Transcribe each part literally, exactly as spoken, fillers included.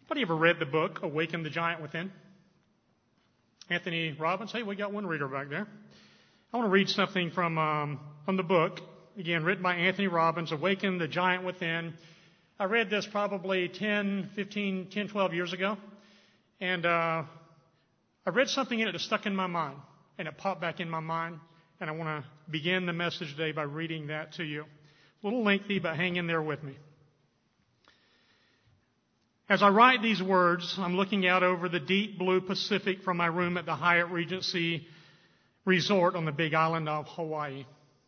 Anybody ever read the book, Awaken the Giant Within? Anthony Robbins. Hey, we got one reader back there. I want to read something from um, from the book, again, written by Anthony Robbins, Awaken the Giant Within. I read this probably ten, fifteen, ten, twelve years ago. And uh, I read something in it that stuck in my mind, and it popped back in my mind. And I want to begin the message today by reading that to you. A little lengthy, but hang in there with me. As I write these words, I'm looking out over the deep blue Pacific from my room at the Hyatt Regency Resort on the Big Island of Hawaii.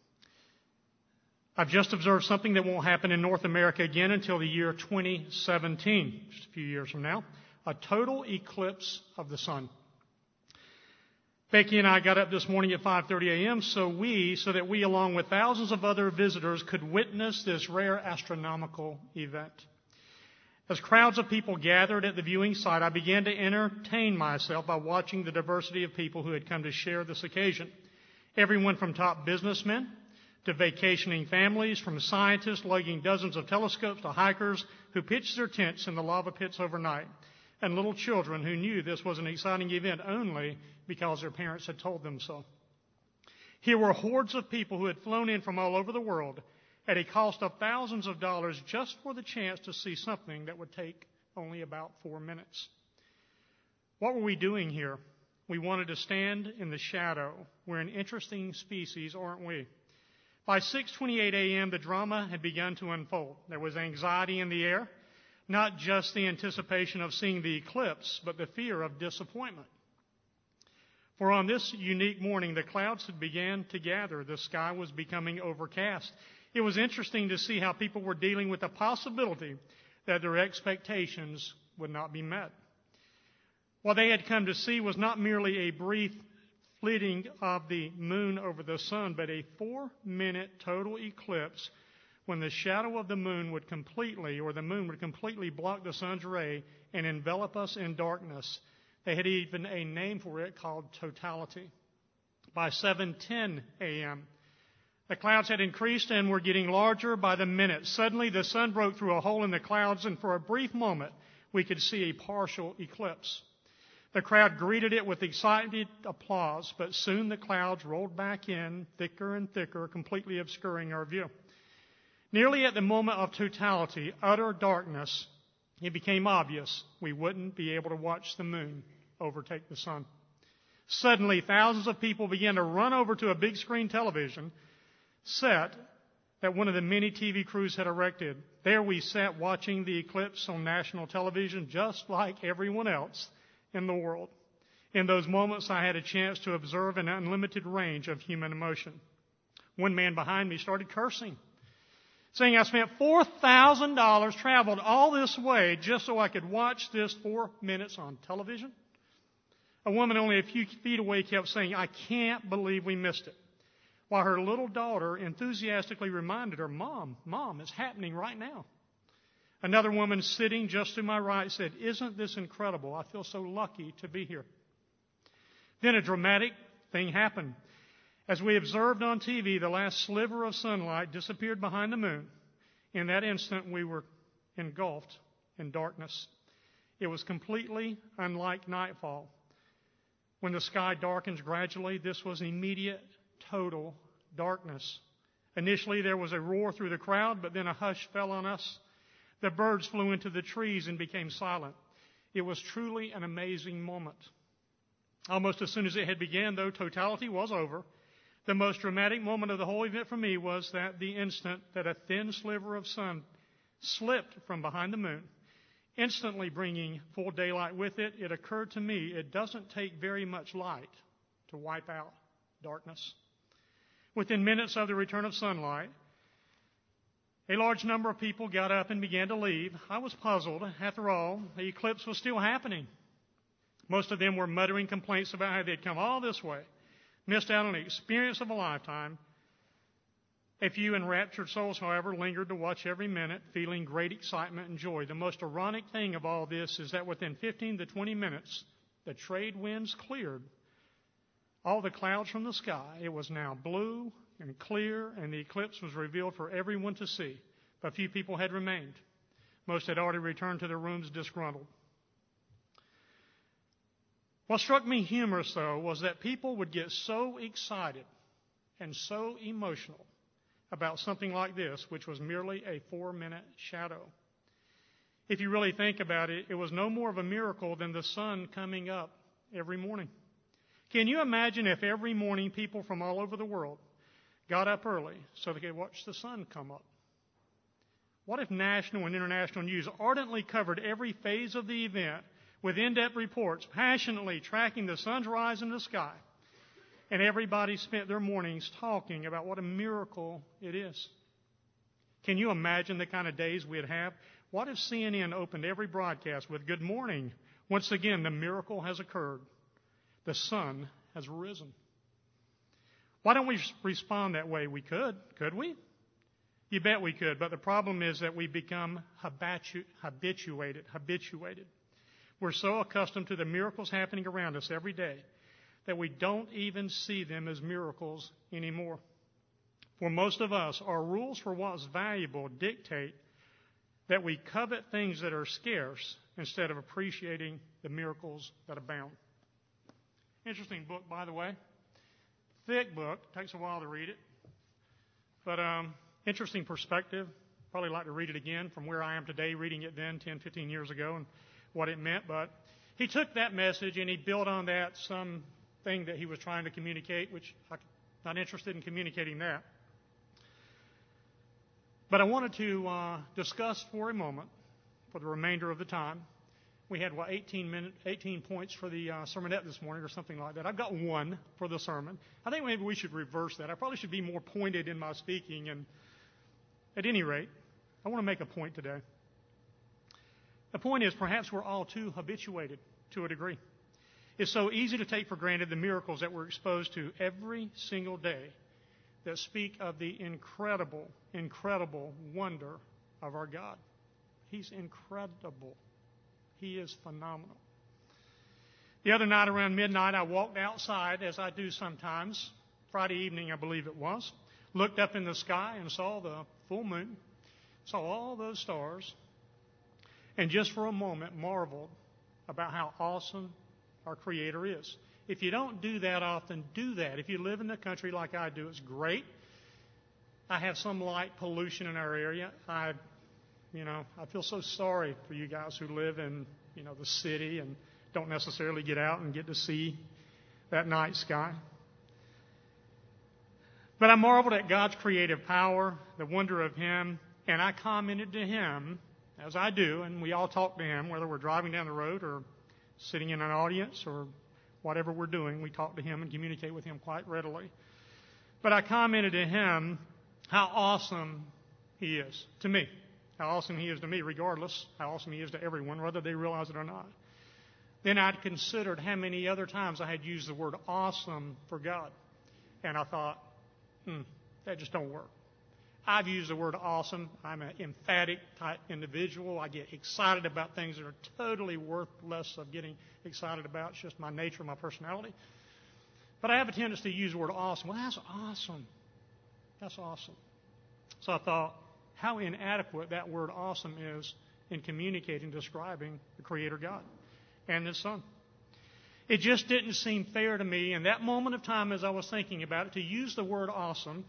I've just observed something that won't happen in North America again until the year twenty seventeen, just a few years from now, a total eclipse of the sun. Becky and I got up this morning at five thirty a.m. so we, so that we, along with thousands of other visitors, could witness this rare astronomical event. As crowds of people gathered at the viewing site, I began to entertain myself by watching the diversity of people who had come to share this occasion. Everyone from top businessmen to vacationing families, from scientists lugging dozens of telescopes to hikers who pitched their tents in the lava pits overnight, and little children who knew this was an exciting event only because their parents had told them so. Here were hordes of people who had flown in from all over the world at a cost of thousands of dollars just for the chance to see something that would take only about four minutes. What were we doing here? We wanted to stand in the shadow. We're an interesting species, aren't we? By six twenty-eight a.m., the drama had begun to unfold. There was anxiety in the air, not just the anticipation of seeing the eclipse, but the fear of disappointment. For on this unique morning, the clouds had begun to gather. The sky was becoming overcast. It was interesting to see how people were dealing with the possibility that their expectations would not be met. What they had come to see was not merely a brief fleeting of the moon over the sun, but a four-minute total eclipse when the shadow of the moon would completely, or the moon would completely block the sun's ray and envelop us in darkness. They had even a name for it called totality. By seven ten a.m., the clouds had increased and were getting larger by the minute. Suddenly, the sun broke through a hole in the clouds, and for a brief moment, we could see a partial eclipse. The crowd greeted it with excited applause, but soon the clouds rolled back in, thicker and thicker, completely obscuring our view. Nearly at the moment of totality, utter darkness, it became obvious we wouldn't be able to watch the moon overtake the sun. Suddenly, thousands of people began to run over to a big screen television set that one of the many T V crews had erected. There we sat watching the eclipse on national television just like everyone else in the world. In those moments, I had a chance to observe an unlimited range of human emotion. One man behind me started cursing, saying, I spent four thousand dollars, traveled all this way just so I could watch this four minutes on television. A woman only a few feet away kept saying, I can't believe we missed it, while her little daughter enthusiastically reminded her, Mom, Mom, it's happening right now. Another woman sitting just to my right said, isn't this incredible? I feel so lucky to be here. Then a dramatic thing happened. As we observed on T V, the last sliver of sunlight disappeared behind the moon. In that instant, we were engulfed in darkness. It was completely unlike nightfall. When the sky darkens gradually, this was immediate, total darkness. Initially, there was a roar through the crowd, but then a hush fell on us. The birds flew into the trees and became silent. It was truly an amazing moment. Almost as soon as it had begun, though, totality was over. The most dramatic moment of the whole event for me was that the instant that a thin sliver of sun slipped from behind the moon, instantly bringing full daylight with it, it occurred to me it doesn't take very much light to wipe out darkness. Within minutes of the return of sunlight, a large number of people got up and began to leave. I was puzzled. After all, the eclipse was still happening. Most of them were muttering complaints about how they'd come all this way, missed out on the experience of a lifetime. A few enraptured souls, however, lingered to watch every minute, feeling great excitement and joy. The most ironic thing of all this is that within fifteen to twenty minutes, the trade winds cleared all the clouds from the sky. It was now blue and clear, and the eclipse was revealed for everyone to see. But few people had remained. Most had already returned to their rooms disgruntled. What struck me humorous, though, was that people would get so excited and so emotional about something like this, which was merely a four-minute shadow. If you really think about it, it was no more of a miracle than the sun coming up every morning. Can you imagine if every morning people from all over the world got up early so they could watch the sun come up? What if national and international news ardently covered every phase of the event with in-depth reports, passionately tracking the sun's rise in the sky, and everybody spent their mornings talking about what a miracle it is? Can you imagine the kind of days we'd have? What if C N N opened every broadcast with "Good morning"? Once again, the miracle has occurred. The sun has risen. Why don't we respond that way? We could. Could we? You bet we could. But the problem is that we become habitu- habituated. Habituated. We're so accustomed to the miracles happening around us every day that we don't even see them as miracles anymore. For most of us, our rules for what's valuable dictate that we covet things that are scarce instead of appreciating the miracles that abound. Interesting book, by the way. Thick book. Takes a while to read it. But um, interesting perspective. Probably like to read it again from where I am today, reading it then ten, fifteen years ago and what it meant. But he took that message and he built on that something that he was trying to communicate, which I'm not interested in communicating that. But I wanted to uh, discuss for a moment, for the remainder of the time. We had, what, eighteen, minute, eighteen points for the uh, sermonette this morning or something like that. I've got one for the sermon. I think maybe we should reverse that. I probably should be more pointed in my speaking. And at any rate, I want to make a point today. The point is perhaps we're all too habituated to a degree. It's so easy to take for granted the miracles that we're exposed to every single day that speak of the incredible, incredible wonder of our God. He's incredible. He is phenomenal. The other night around midnight, I walked outside, as I do sometimes, Friday evening, I believe it was, looked up in the sky and saw the full moon, saw all those stars, and just for a moment marveled about how awesome our Creator is. If you don't do that often, do that. If you live in the country like I do, it's great. I have some light pollution in our area. I, you know, I feel so sorry for you guys who live in, you know, the city and don't necessarily get out and get to see that night sky. But I marveled at God's creative power, the wonder of Him, and I commented to Him, as I do, and we all talk to Him, whether we're driving down the road or sitting in an audience or whatever we're doing, we talk to Him and communicate with Him quite readily. But I commented to Him how awesome He is to me, how awesome He is to me, regardless how awesome He is to everyone, whether they realize it or not. Then I'd considered how many other times I had used the word awesome for God. And I thought, hmm, that just don't work. I've used the word awesome. I'm an emphatic type individual. I get excited about things that are totally worthless of getting excited about. It's just my nature, my personality. But I have a tendency to use the word awesome. Well, that's awesome. That's awesome. So I thought how inadequate that word awesome is in communicating, describing the Creator God and His Son. It just didn't seem fair to me in that moment of time as I was thinking about it to use the word awesome.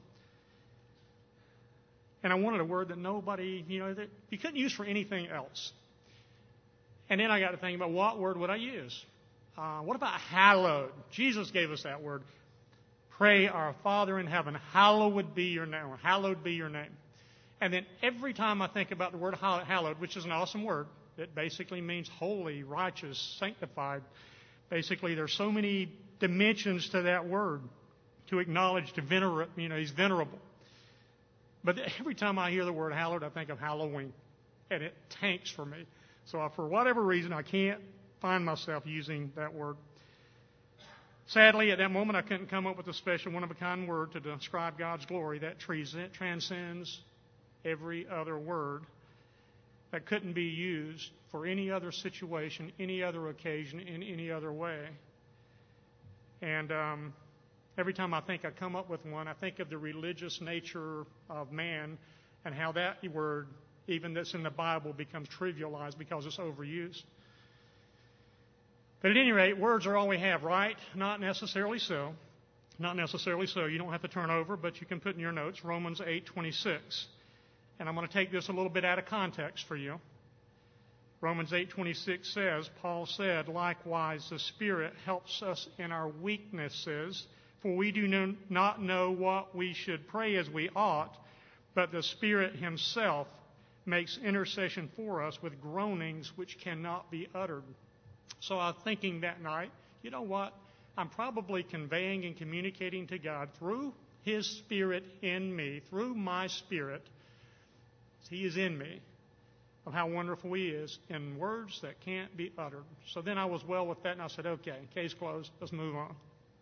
And I wanted a word that nobody, you know, that you couldn't use for anything else. And then I got to thinking about what word would I use? Uh, what about hallowed? Jesus gave us that word. Pray, our Father in heaven, hallowed be your name, or hallowed be your name. And then every time I think about the word hallowed, which is an awesome word, it basically means holy, righteous, sanctified. Basically, there's so many dimensions to that word to acknowledge, to venerate, you know, He's venerable. But every time I hear the word hallowed, I think of Halloween, and it tanks for me. So for whatever reason, I can't find myself using that word. Sadly, at that moment, I couldn't come up with a special one-of-a-kind word to describe God's glory that transcends every other word, that couldn't be used for any other situation, any other occasion, in any other way. And um, every time I think I come up with one, I think of the religious nature of man and how that word, even that's in the Bible, becomes trivialized because it's overused. But at any rate, words are all we have, right? Not necessarily so. Not necessarily so. You don't have to turn over, but you can put in your notes Romans eight twenty-six. And I'm going to take this a little bit out of context for you. Romans eight twenty-six says, Paul said, likewise the Spirit helps us in our weaknesses, for we do not know what we should pray as we ought, but the Spirit himself makes intercession for us with groanings which cannot be uttered. So I was thinking that night, you know what? I'm probably conveying and communicating to God through his Spirit in me, through my spirit. He is in me, of how wonderful he is in words that can't be uttered. So then I was well with that, and I said, okay, case closed. Let's move on.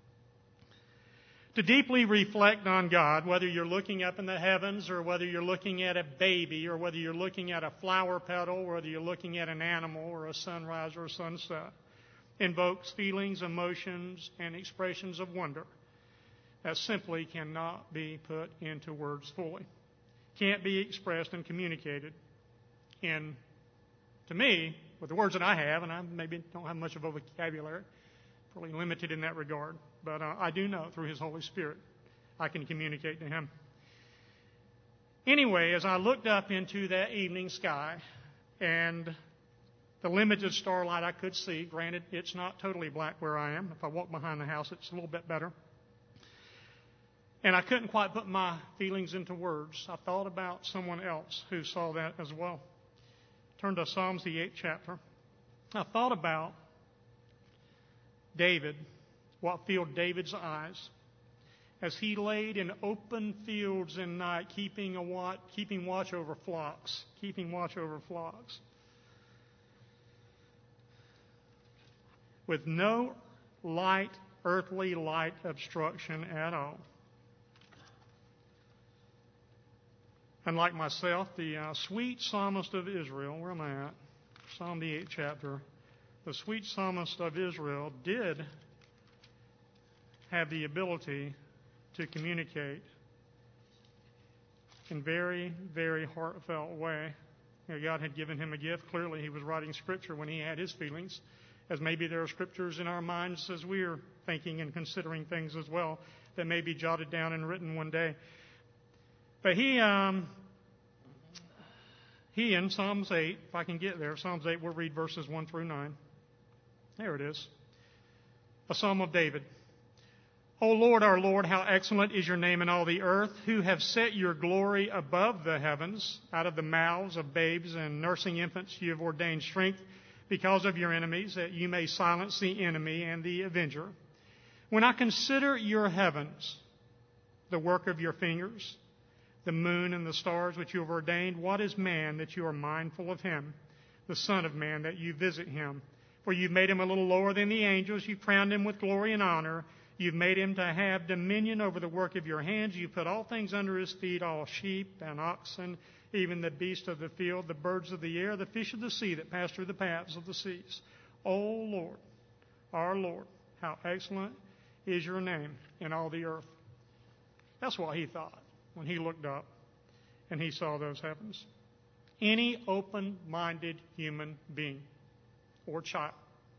To deeply reflect on God, whether you're looking up in the heavens or whether you're looking at a baby or whether you're looking at a flower petal or whether you're looking at an animal or a sunrise or a sunset, invokes feelings, emotions, and expressions of wonder that simply cannot be put into words fully. Can't be expressed and communicated in, to me, with the words that I have, and I maybe don't have much of a vocabulary, probably limited in that regard, but uh, I do know through his Holy Spirit I can communicate to him. Anyway, as I looked up into that evening sky and the limited starlight I could see, granted it's not totally black where I am. If I walk behind the house, it's a little bit better. And I couldn't quite put my feelings into words. I thought about someone else who saw that as well. Turn to Psalms, the eighth chapter. I thought about David, what filled David's eyes as he laid in open fields in night, keeping a watch, keeping watch over flocks, keeping watch over flocks, with no light, earthly light obstruction at all. And like myself, the uh, sweet psalmist of Israel, where am I at? Psalm the eighth chapter. The sweet psalmist of Israel did have the ability to communicate in very, very heartfelt way. You know, God had given him a gift. Clearly, he was writing Scripture when he had his feelings, as maybe there are Scriptures in our minds as we're thinking and considering things as well that may be jotted down and written one day. But he, um, he in Psalms eight, if I can get there, Psalms eight, we'll read verses one through nine. There it is. A Psalm of David. O Lord, our Lord, how excellent is your name in all the earth, who have set your glory above the heavens. Out of the mouths of babes and nursing infants you have ordained strength because of your enemies, that you may silence the enemy and the avenger. When I consider your heavens, the work of your fingers, the moon and the stars which you have ordained, what is man that you are mindful of him, the Son of Man that you visit him? For you've made him a little lower than the angels. You've crowned him with glory and honor. You've made him to have dominion over the work of your hands. You put all things under his feet, all sheep and oxen, even the beasts of the field, the birds of the air, the fish of the sea that pass through the paths of the seas. O Lord, our Lord, how excellent is your name in all the earth. That's what he thought when he looked up and he saw those heavens. Any open-minded human being or child,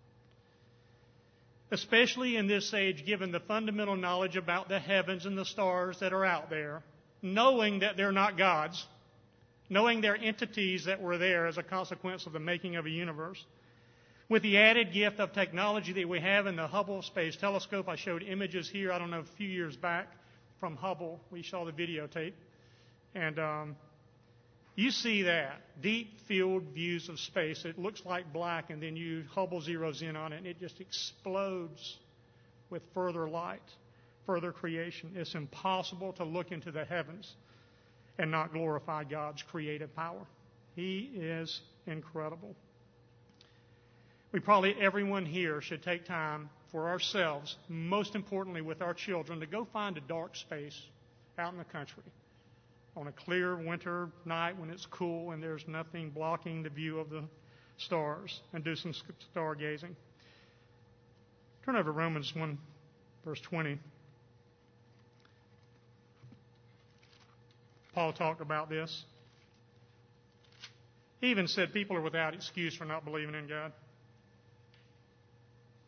especially in this age, given the fundamental knowledge about the heavens and the stars that are out there, knowing that they're not gods, knowing they're entities that were there as a consequence of the making of a universe, with the added gift of technology that we have in the Hubble Space Telescope. I showed images here, I don't know, a few years back from Hubble. We saw the videotape. And um, you see that, deep field views of space. It looks like black, and then you Hubble zeroes in on it, and it just explodes with further light, further creation. It's impossible to look into the heavens and not glorify God's creative power. He is incredible. We probably, everyone here, should take time for ourselves, most importantly with our children, to go find a dark space out in the country on a clear winter night when it's cool and there's nothing blocking the view of the stars, and do some stargazing. Turn over to Romans one, verse twenty. Paul talked about this. He even said people are without excuse for not believing in God.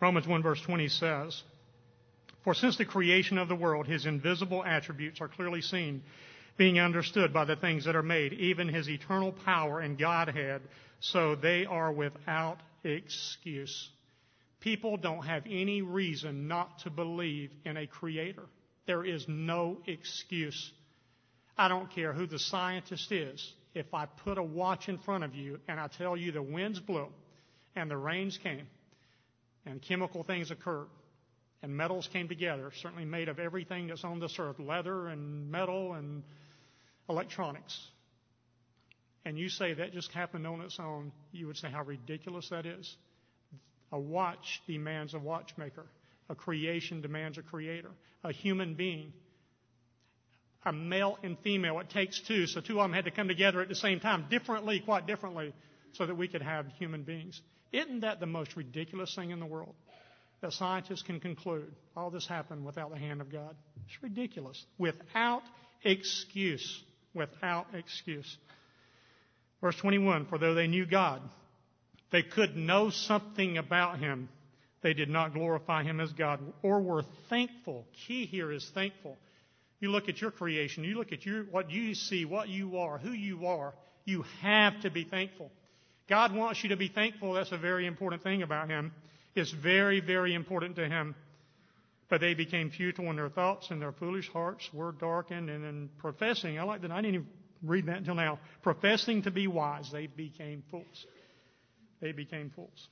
Romans one verse twenty says, "For since the creation of the world, his invisible attributes are clearly seen, being understood by the things that are made, even his eternal power and Godhead, so they are without excuse." People don't have any reason not to believe in a creator. There is no excuse. I don't care who the scientist is. If I put a watch in front of you and I tell you the winds blew and the rains came and chemical things occurred and metals came together, certainly made of everything that's on this earth, leather and metal and electronics, and you say that just happened on its own, you would say how ridiculous that is. A watch demands a watchmaker. A creation demands a creator. A human being, a male and female, it takes two, so two of them had to come together at the same time, differently, quite differently, so that we could have human beings. Isn't that the most ridiculous thing in the world? That scientists can conclude all this happened without the hand of God. It's ridiculous. Without excuse. Without excuse. Verse twenty-one, "For though they knew God, they could know something about him. They did not glorify him as God or were thankful." Key here is thankful. You look at your creation, you look at your, what you see, what you are, who you are, you have to be thankful. God wants you to be thankful. That's a very important thing about him. It's very, very important to him. "But they became futile in their thoughts, and their foolish hearts were darkened." And in professing, I like that, I didn't even read that until now. Professing to be wise, they became fools. They became fools.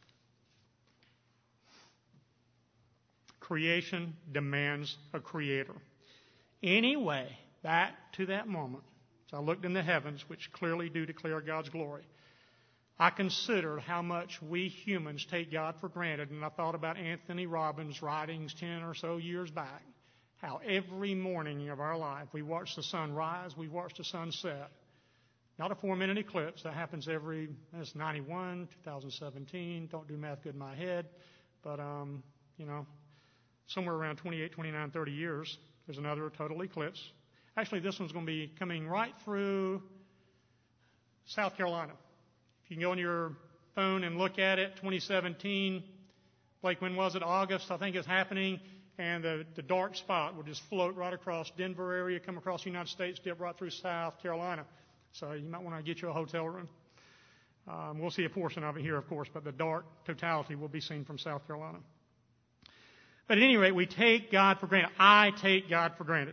Creation demands a creator. Anyway, back to that moment. So I looked in the heavens, which clearly do declare God's glory. I considered how much we humans take God for granted, and I thought about Anthony Robbins' writings ten or so years back, how every morning of our life we watch the sun rise, we watch the sun set. Not a four-minute eclipse. That happens every, that's ninety-one, two thousand seventeen. Don't do math good in my head. But, um, you know, somewhere around twenty-eight, twenty-nine, thirty years, there's another total eclipse. Actually, this one's going to be coming right through South Carolina. If you can go on your phone and look at it, twenty seventeen, like when was it? August, I think it's happening. And the, the dark spot will just float right across Denver area, come across the United States, dip right through South Carolina. So you might want to get you a hotel room. Um, we'll see a portion of it here, of course, but the dark totality will be seen from South Carolina. But at any rate, we take God for granted. I take God for granted.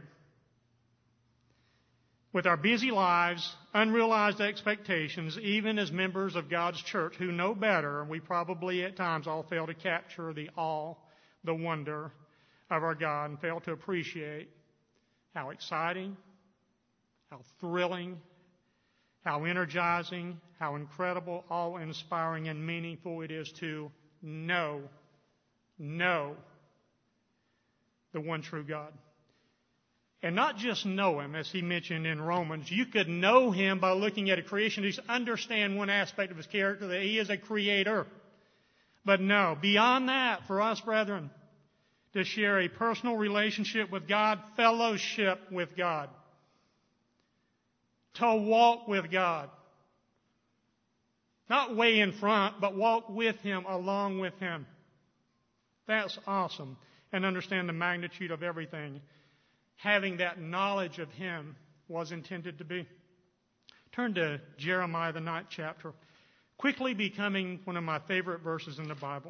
With our busy lives, unrealized expectations, even as members of God's church who know better, we probably at times all fail to capture the awe, the wonder of our God, and fail to appreciate how exciting, how thrilling, how energizing, how incredible, awe-inspiring, and meaningful it is to know, know the one true God. And not just know him, as he mentioned in Romans. You could know him by looking at a creation. Just understand one aspect of his character, that he is a creator. But no, beyond that, for us, brethren, to share a personal relationship with God, fellowship with God, to walk with God. Not way in front, but walk with him, along with him. That's awesome. And understand the magnitude of everything. Having that knowledge of him was intended to be. Turn to Jeremiah, the ninth chapter. Quickly becoming one of my favorite verses in the Bible.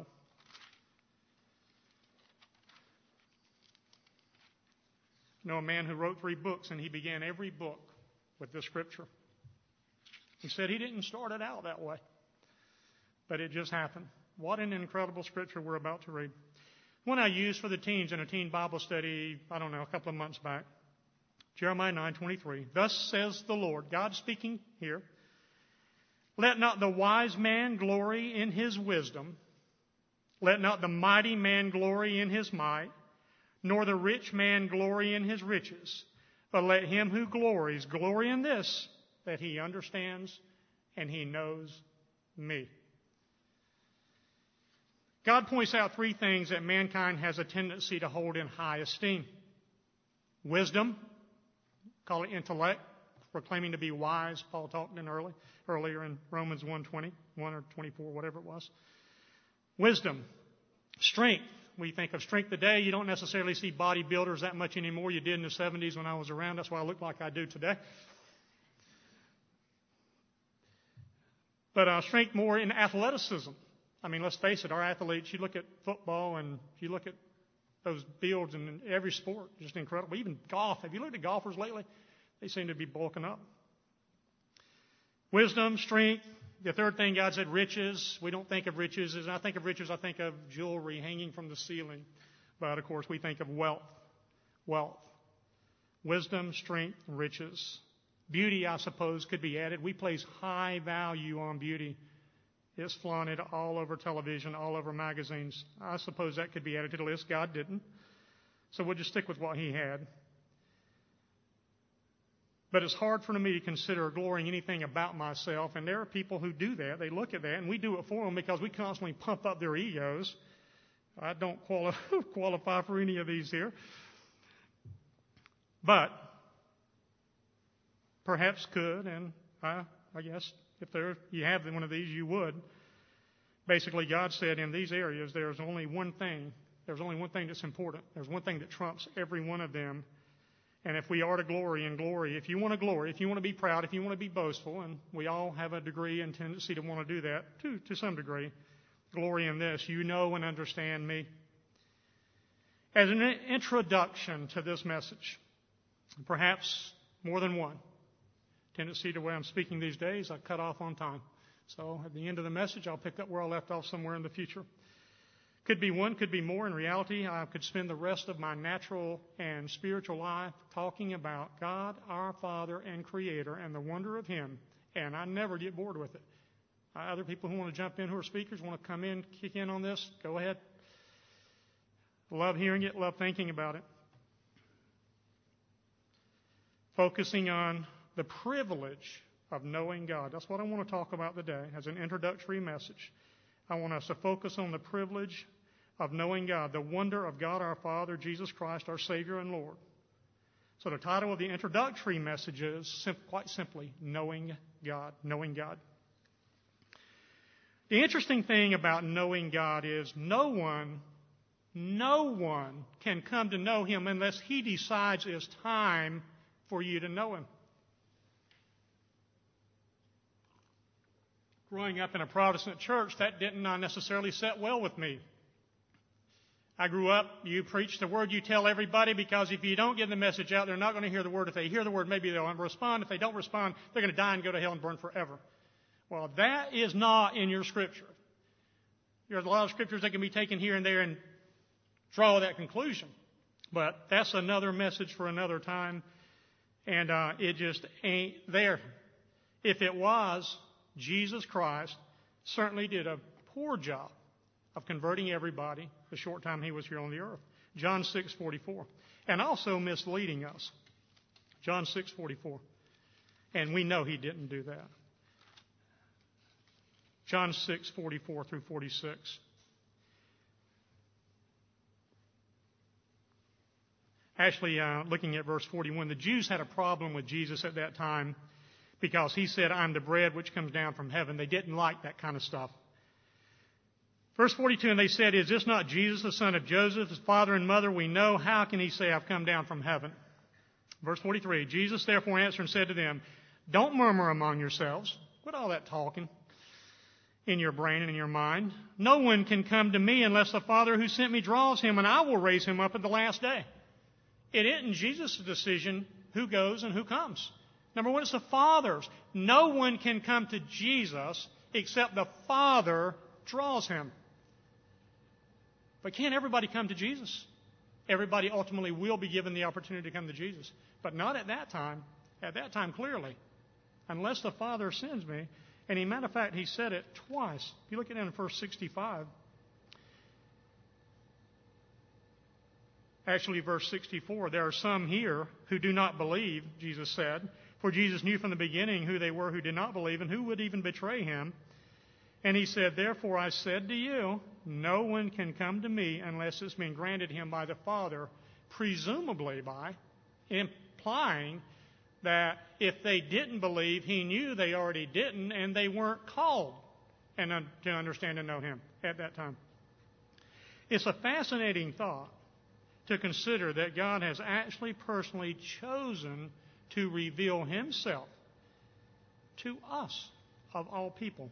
I know a man who wrote three books, and he began every book with this scripture. He said he didn't start it out that way, but it just happened. What an incredible scripture we're about to read. One I used for the teens in a teen Bible study, I don't know, a couple of months back. Jeremiah nine twenty-three. "Thus says the Lord," God speaking here, "Let not the wise man glory in his wisdom. Let not the mighty man glory in his might, nor the rich man glory in his riches. But let him who glories glory in this, that he understands and he knows me." God points out three things that mankind has a tendency to hold in high esteem. Wisdom, call it intellect, proclaiming to be wise. Paul talked in early, earlier in Romans one twenty, one or twenty-four, whatever it was. Wisdom. Strength. We think of strength today. You don't necessarily see bodybuilders that much anymore. You did in the seventies when I was around. That's why I look like I do today. But uh, strength more in athleticism. I mean, let's face it, our athletes, you look at football and you look at those builds in every sport, just incredible. Even golf. Have you looked at golfers lately? They seem to be bulking up. Wisdom, strength. The third thing, God said, riches. We don't think of riches. As I think of riches, I think of jewelry hanging from the ceiling. But, of course, we think of wealth. Wealth. Wisdom, strength, and riches. Beauty, I suppose, could be added. We place high value on beauty. It's flaunted all over television, all over magazines. I suppose that could be added to the list. God didn't. So we'll just stick with what He had. But it's hard for me to consider glorying anything about myself. And there are people who do that. They look at that, and we do it for them because we constantly pump up their egos. I don't quali- qualify for any of these here. But perhaps could, and I, I guess if there you have one of these, you would. Basically, God said in these areas there's only one thing. There's only one thing that's important. There's one thing that trumps every one of them. And if we are to glory in glory, if you want to glory, if you want to be proud, if you want to be boastful, and we all have a degree and tendency to want to do that to, to some degree, glory in this, you know and understand me. As an introduction to this message, perhaps more than one, tendency to where I'm speaking these days, I cut off on time. So at the end of the message, I'll pick up where I left off somewhere in the future. Could be one, could be more. In reality, I could spend the rest of my natural and spiritual life talking about God, our Father and Creator, and the wonder of Him, and I never get bored with it. Other people who want to jump in, who are speakers, want to come in, kick in on this, go ahead. Love hearing it, love thinking about it. Focusing on the privilege of knowing God. That's what I want to talk about today as an introductory message. I want us to focus on the privilege of knowing God, the wonder of God our Father, Jesus Christ, our Savior and Lord. So the title of the introductory message is sim- quite simply, Knowing God. Knowing God. The interesting thing about knowing God is no one, no one can come to know Him unless He decides it's time for you to know Him. Growing up in a Protestant church, that didn't necessarily set well with me. I grew up, you preach the word, you tell everybody, because if you don't get the message out, they're not going to hear the word. If they hear the word, maybe they'll respond. If they don't respond, they're going to die and go to hell and burn forever. Well, that is not in your Scripture. There's a lot of Scriptures that can be taken here and there and draw that conclusion. But that's another message for another time, and uh, it just ain't there. If it was, Jesus Christ certainly did a poor job of converting everybody the short time He was here on the earth. John six forty-four. And also misleading us. John six forty-four. And we know He didn't do that. John six forty-four through forty-six. Actually, uh, looking at verse forty-one, the Jews had a problem with Jesus at that time because He said, I'm the bread which comes down from heaven. They didn't like that kind of stuff. Verse forty-two, and they said, is this not Jesus, the son of Joseph, his father and mother? We know. How can He say, I've come down from heaven? Verse forty-three, Jesus therefore answered and said to them, don't murmur among yourselves. Quit all that talking in your brain and in your mind. No one can come to me unless the Father who sent me draws him, and I will raise him up at the last day. It isn't Jesus' decision who goes and who comes. Number one, it's the Father's. No one can come to Jesus except the Father draws him. But can't everybody come to Jesus? Everybody ultimately will be given the opportunity to come to Jesus. But not at that time. At that time, clearly. Unless the Father sends me. And as a matter of fact, He said it twice. If you look at it in verse sixty-five. Actually, verse sixty-four, there are some here who do not believe, Jesus said. For Jesus knew from the beginning who they were who did not believe and who would even betray Him. And He said, therefore I said to you, no one can come to me unless it's been granted him by the Father, presumably by implying that if they didn't believe, He knew they already didn't, and they weren't called and to understand and know Him at that time. It's a fascinating thought to consider that God has actually personally chosen to reveal himself to us, of all people.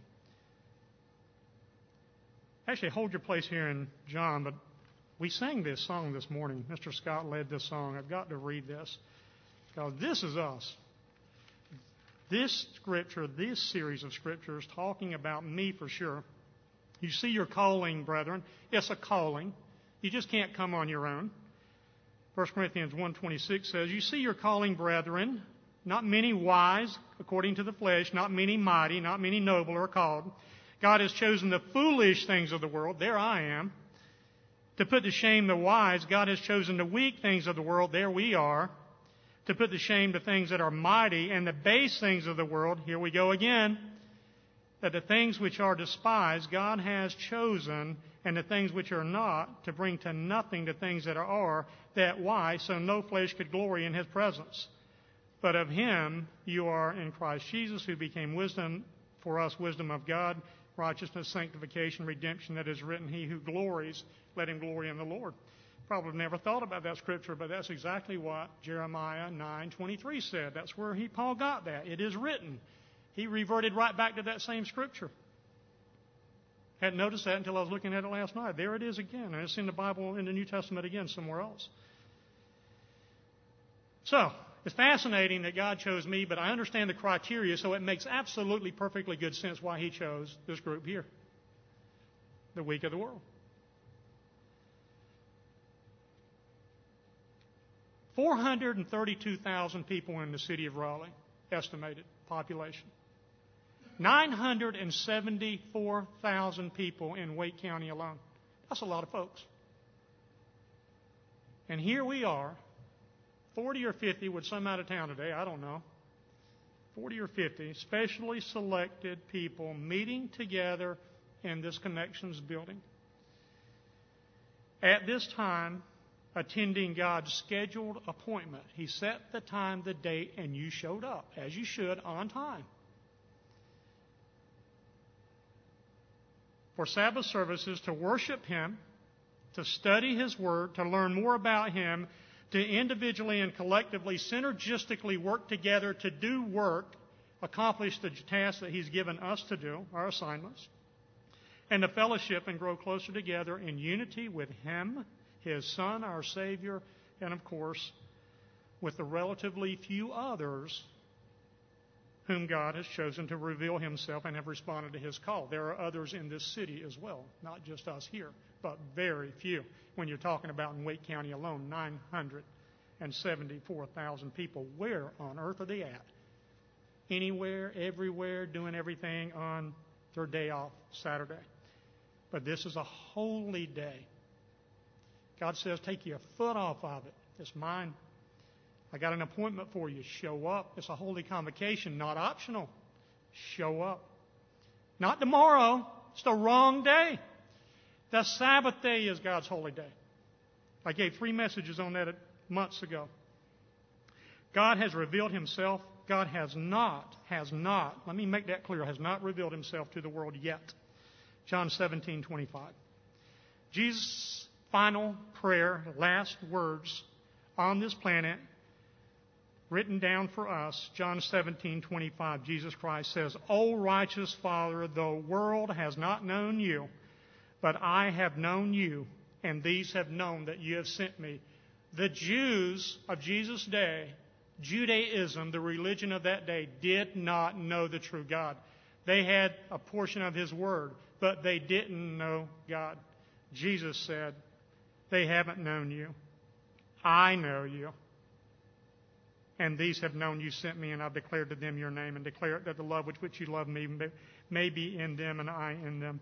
Actually, hold your place here in John, but we sang this song this morning. Mister Scott led this song. I've got to read this, because this is us. This scripture, this series of scriptures, talking about me for sure. You see your calling, brethren. It's a calling. You just can't come on your own. First Corinthians one twenty-six says, you see your calling, brethren, not many wise, according to the flesh, not many mighty, not many noble are called. God has chosen the foolish things of the world. There I am. To put to shame the wise, God has chosen the weak things of the world. There we are. To put to shame the things that are mighty and the base things of the world. Here we go again. That the things which are despised, God has chosen, and the things which are not, to bring to nothing the things that are, that why? So no flesh could glory in his presence. But of him you are in Christ Jesus, who became wisdom for us, wisdom of God, righteousness, sanctification, redemption, that is written, he who glories, let him glory in the Lord. Probably never thought about that scripture, but that's exactly what Jeremiah nine twenty-three said. That's where he, Paul got that. It is written. He reverted right back to that same scripture. Hadn't noticed that until I was looking at it last night. There it is again. And it's in the Bible in the New Testament again somewhere else. So, it's fascinating that God chose me, but I understand the criteria, so it makes absolutely perfectly good sense why he chose this group here. The weak of the world. four hundred thirty-two thousand people in the city of Raleigh, estimated population. nine hundred seventy-four thousand people in Wake County alone. That's a lot of folks. And here we are, forty or fifty with some out of town today, I don't know. forty or fifty specially selected people meeting together in this Connections building. At this time, attending God's scheduled appointment. He set the time, the date, and you showed up, as you should, on time. For Sabbath services, to worship him, to study his word, to learn more about him, to individually and collectively, synergistically work together to do work, accomplish the tasks that he's given us to do, our assignments, and to fellowship and grow closer together in unity with him, his Son, our Savior, and of course, with the relatively few others whom God has chosen to reveal himself and have responded to his call. There are others in this city as well, not just us here, but very few. When you're talking about in Wake County alone, nine hundred seventy-four thousand people. Where on earth are they at? Anywhere, everywhere, doing everything on their day off, Saturday. But this is a holy day. God says, take your foot off of it. It's mine. I got an appointment for you. Show up. It's a holy convocation, not optional. Show up. Not tomorrow. It's the wrong day. The Sabbath day is God's holy day. I gave three messages on that months ago. God has revealed himself. God has not, has not, let me make that clear, has not revealed himself to the world yet. John seventeen twenty-five. Jesus' final prayer, last words on this planet, written down for us, John seventeen twenty-five, Jesus Christ says, O righteous Father, the world has not known you, but I have known you, and these have known that you have sent me. The Jews of Jesus' day, Judaism, the religion of that day, did not know the true God. They had a portion of his word, but they didn't know God. Jesus said, they haven't known you. I know you. And these have known you sent me, and I've declared to them your name, and declare that the love with which you love me may be in them and I in them.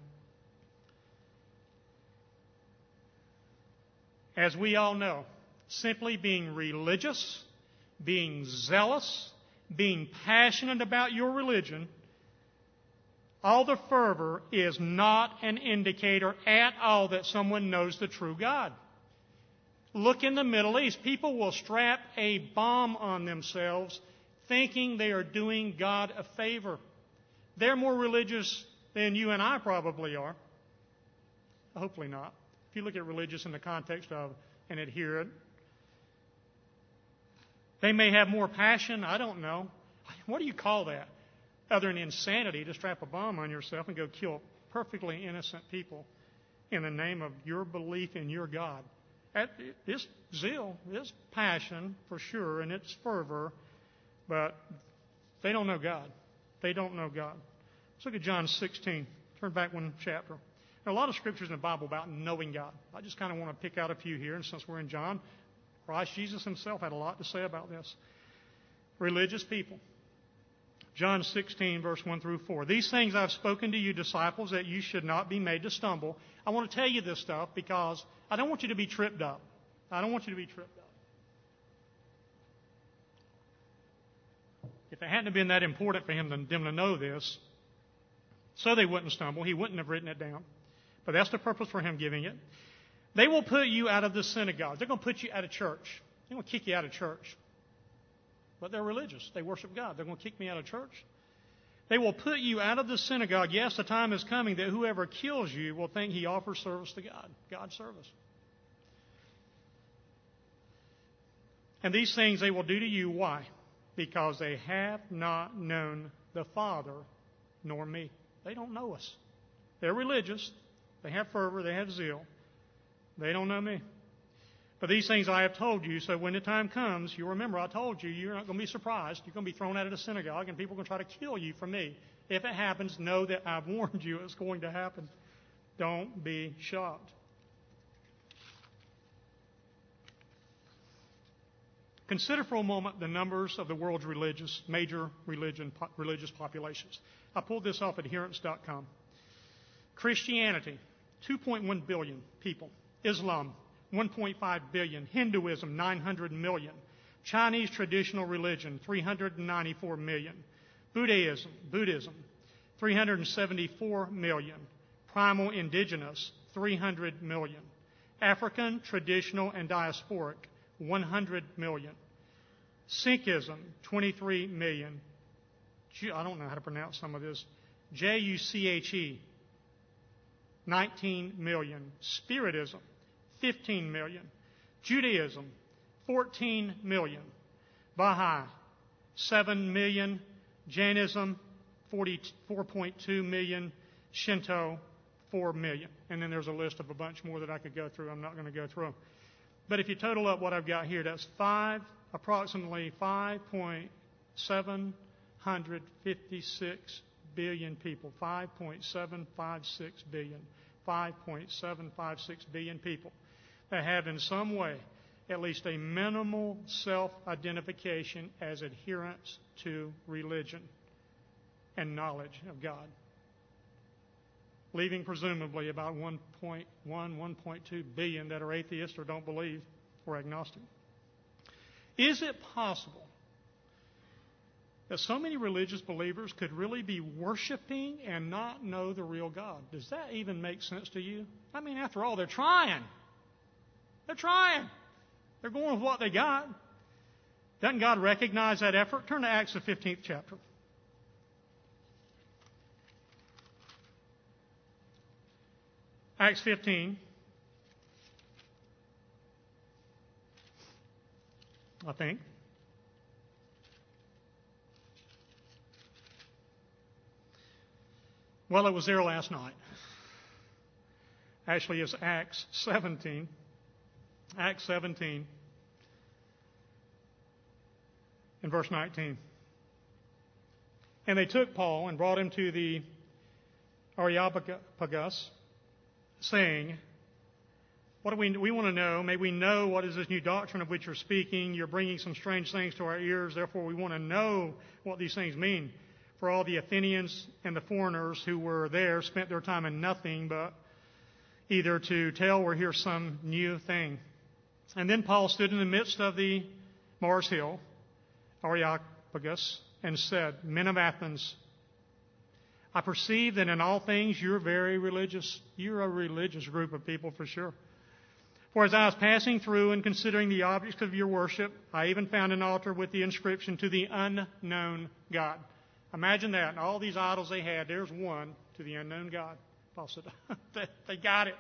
As we all know, simply being religious, being zealous, being passionate about your religion, all the fervor is not an indicator at all that someone knows the true God. Look in the Middle East. People will strap a bomb on themselves thinking they are doing God a favor. They're more religious than you and I probably are. Hopefully not. If you look at religious in the context of an adherent, they may have more passion. I don't know. What do you call that? Other than insanity, to strap a bomb on yourself and go kill perfectly innocent people in the name of your belief in your God. It's zeal, it's passion for sure, and it's fervor, but they don't know God. They don't know God. Let's look at John sixteen. Turn back one chapter. There are a lot of scriptures in the Bible about knowing God. I just kind of want to pick out a few here, and since we're in John, Christ Jesus himself had a lot to say about this. Religious people. John sixteen, verse one through four. These things I've spoken to you, disciples, that you should not be made to stumble. I want to tell you this stuff because I don't want you to be tripped up. I don't want you to be tripped up. If it hadn't been that important for him to, them to know this, so they wouldn't stumble, he wouldn't have written it down. But that's the purpose for him giving it. They will put you out of the synagogue. They're going to put you out of church. They're going to kick you out of church. But they're religious. They worship God. They're going to kick me out of church. They will put you out of the synagogue. Yes, the time is coming that whoever kills you will think he offers service to God. God's service. And these things they will do to you. Why? Because they have not known the Father nor me. They don't know us. They're religious. They have fervor. They have zeal. They don't know me. But these things I have told you, so when the time comes, you remember I told you, you're not going to be surprised. You're going to be thrown out of the synagogue, and people are going to try to kill you for me. If it happens, know that I've warned you it's going to happen. Don't be shocked. Consider for a moment the numbers of the world's religious, major religion, po- religious populations. I pulled this off adherents dot com. Christianity, two point one billion people. Islam, one point five billion. Hinduism, nine hundred million. Chinese traditional religion, three hundred ninety-four million. Buddhism, Buddhism, three hundred seventy-four million. Primal indigenous, three hundred million. African traditional and diasporic, one hundred million. Sikhism, twenty-three million. I don't know how to pronounce some of this. J U C H E, nineteen million. Spiritism, fifteen million. Judaism, fourteen million. Baha'i, seven million. Jainism, forty-four point two million. Shinto, four million. And then there's a list of a bunch more that I could go through. I'm not going to go through them. But if you total up what I've got here, that's five, approximately five point seven five six billion people. five point seven five six billion. five point seven five six billion people that have in some way at least a minimal self-identification as adherents to religion and knowledge of God. Leaving presumably about one point one, one point two billion that are atheists or don't believe or agnostic. Is it possible that so many religious believers could really be worshiping and not know the real God? Does that even make sense to you? I mean, after all, they're trying. They're trying. They're going with what they got. Doesn't God recognize that effort? Turn to Acts, the fifteenth chapter. Acts fifteen. I think. Well, it was there last night. Actually, it's Acts seventeen. Acts seventeen. In verse nineteen. And they took Paul and brought him to the Areopagus, saying, what do we, we want to know? May we know what is this new doctrine of which you're speaking. You're bringing some strange things to our ears. Therefore, we want to know what these things mean. For all the Athenians and the foreigners who were there spent their time in nothing but either to tell or hear some new thing. And then Paul stood in the midst of the Mars Hill, Areopagus, and said, Men of Athens, I perceive that in all things you're very religious. You're a religious group of people for sure. For as I was passing through and considering the objects of your worship, I even found an altar with the inscription to the unknown God. Imagine that. And all these idols they had, there's one to the unknown God. Paul said, they got it.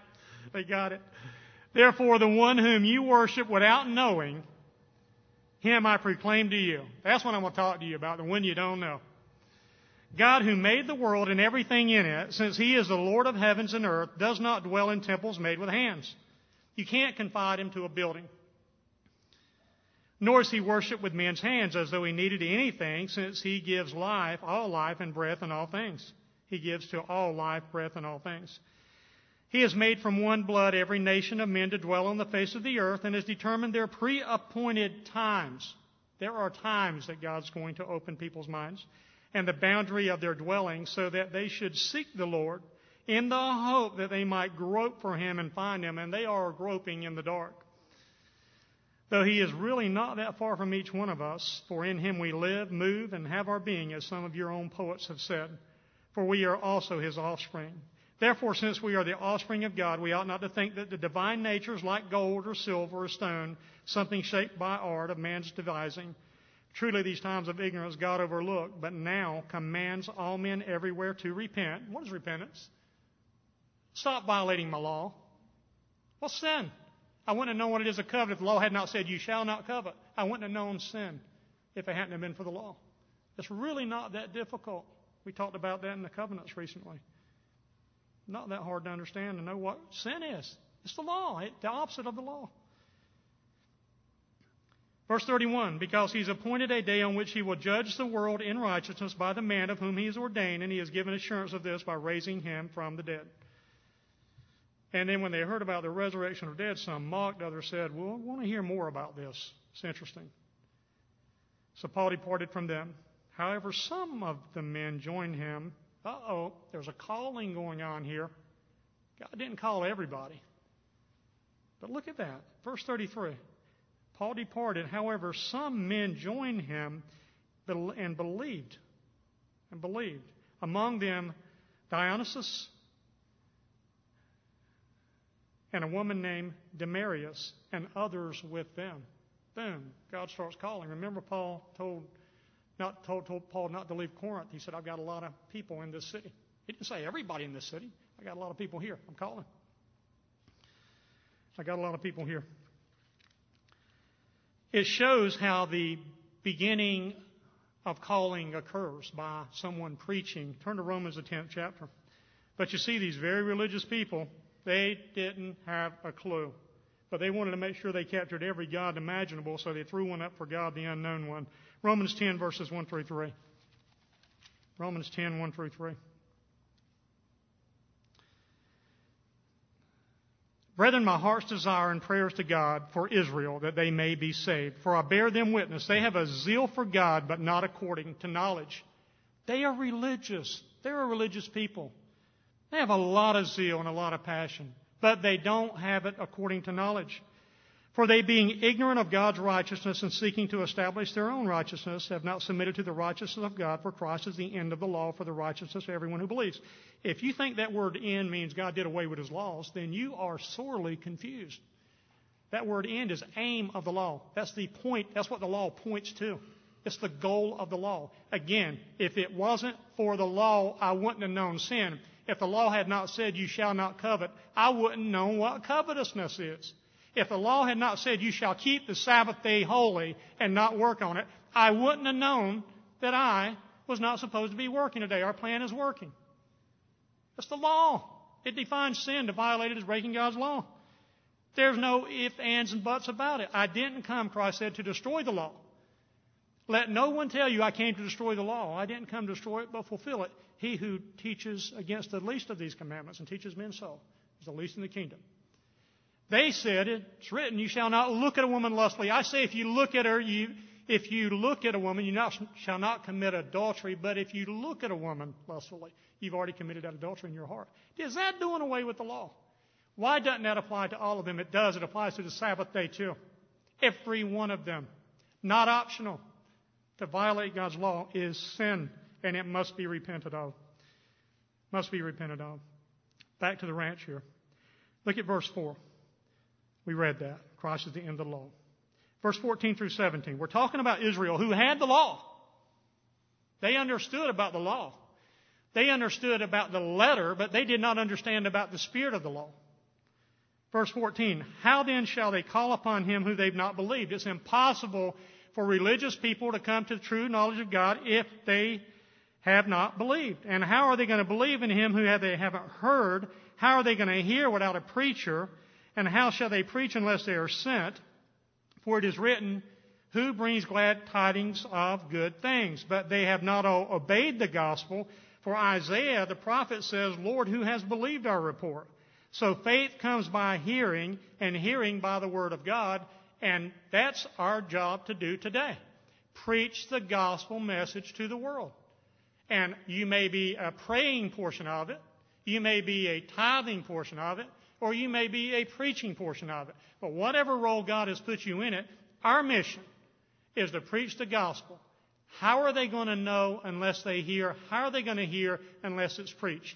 They got it. Therefore, the one whom you worship without knowing, him I proclaim to you. That's what I'm going to talk to you about, the one you don't know. God, who made the world and everything in it, since he is the Lord of heavens and earth, does not dwell in temples made with hands. You can't confide him to a building. Nor is he worshipped with men's hands as though he needed anything, since he gives life, all life and breath and all things. He gives to all life, breath, and all things. He has made from one blood every nation of men to dwell on the face of the earth and has determined their pre-appointed times. There are times that God's going to open people's minds and the boundary of their dwelling so that they should seek the Lord in the hope that they might grope for him and find him, and they are groping in the dark. Though he is really not that far from each one of us, for in him we live, move, and have our being, as some of your own poets have said, for we are also his offspring. Therefore, since we are the offspring of God, we ought not to think that the divine nature is like gold or silver or stone, something shaped by art of man's devising. Truly, these times of ignorance God overlooked, but now commands all men everywhere to repent. What is repentance? Stop violating my law. What's sin? I wouldn't have known what it is to covet if the law had not said, you shall not covet. I wouldn't have known sin if it hadn't have been for the law. It's really not that difficult. We talked about that in the covenants recently. Not that hard to understand and know what sin is. It's the law, it, the opposite of the law. Verse thirty-one, because he's appointed a day on which he will judge the world in righteousness by the man of whom he is ordained, and he has given assurance of this by raising him from the dead. And then when they heard about the resurrection of the dead, some mocked, others said, well, I want to hear more about this. It's interesting. So Paul departed from them. However, some of the men joined him. Uh-oh, there's a calling going on here. God didn't call everybody. But look at that. Verse thirty-three. Paul departed. However, some men joined him and believed. And believed. Among them, Dionysus and a woman named Demarius and others with them. Boom. God starts calling. Remember, Paul told, not told, told Paul not to leave Corinth. He said, I've got a lot of people in this city. He didn't say everybody in this city. I got a lot of people here. I'm calling. I got a lot of people here. It shows how the beginning of calling occurs by someone preaching. Turn to Romans, the tenth chapter. But you see, these very religious people, they didn't have a clue. But they wanted to make sure they captured every god imaginable, so they threw one up for God, the unknown one. Romans ten, verses one through three. Romans ten, one through three. Brethren, my heart's desire and prayers to God for Israel, that they may be saved. For I bear them witness. They have a zeal for God, but not according to knowledge. They are religious. They're a religious people. They have a lot of zeal and a lot of passion, but they don't have it according to knowledge. For they, being ignorant of God's righteousness and seeking to establish their own righteousness, have not submitted to the righteousness of God, for Christ is the end of the law for the righteousness of everyone who believes. If you think that word end means God did away with his laws, then you are sorely confused. That word end is aim of the law. That's the point. That's what the law points to. It's the goal of the law. Again, if it wasn't for the law, I wouldn't have known sin. If the law had not said you shall not covet, I wouldn't know what covetousness is. If the law had not said you shall keep the Sabbath day holy and not work on it, I wouldn't have known that I was not supposed to be working today. Our plan is working. It's the law. It defines sin. To violate it is breaking God's law. There's no ifs, ands, and buts about it. I didn't come, Christ said, to destroy the law. Let no one tell you I came to destroy the law. I didn't come to destroy it, but fulfill it. He who teaches against the least of these commandments and teaches men so is the least in the kingdom. They said, it's written, you shall not look at a woman lustfully. I say, if you look at her, you, if you look at a woman, you not, shall not commit adultery. But if you look at a woman lustfully, you've already committed that adultery in your heart. Is that doing away with the law? Why doesn't that apply to all of them? It does. It applies to the Sabbath day too. Every one of them. Not optional. To violate God's law is sin, and it must be repented of. Must be repented of. Back to the ranch here. Look at verse four. We read that. Christ is the end of the law. Verse fourteen through seventeen. We're talking about Israel who had the law. They understood about the law. They understood about the letter, but they did not understand about the spirit of the law. Verse fourteen, how then shall they call upon him who they've not believed? It's impossible for religious people to come to the true knowledge of God if they have not believed. And how are they going to believe in him who they haven't heard? How are they going to hear without a preacher? And how shall they preach unless they are sent? For it is written, who brings glad tidings of good things? But they have not obeyed the gospel. For Isaiah the prophet says, Lord, who has believed our report? So faith comes by hearing, and hearing by the word of God. And that's our job to do today. Preach the gospel message to the world. And you may be a praying portion of it. You may be a tithing portion of it. Or you may be a preaching portion of it. But whatever role God has put you in it, our mission is to preach the gospel. How are they going to know unless they hear? How are they going to hear unless it's preached?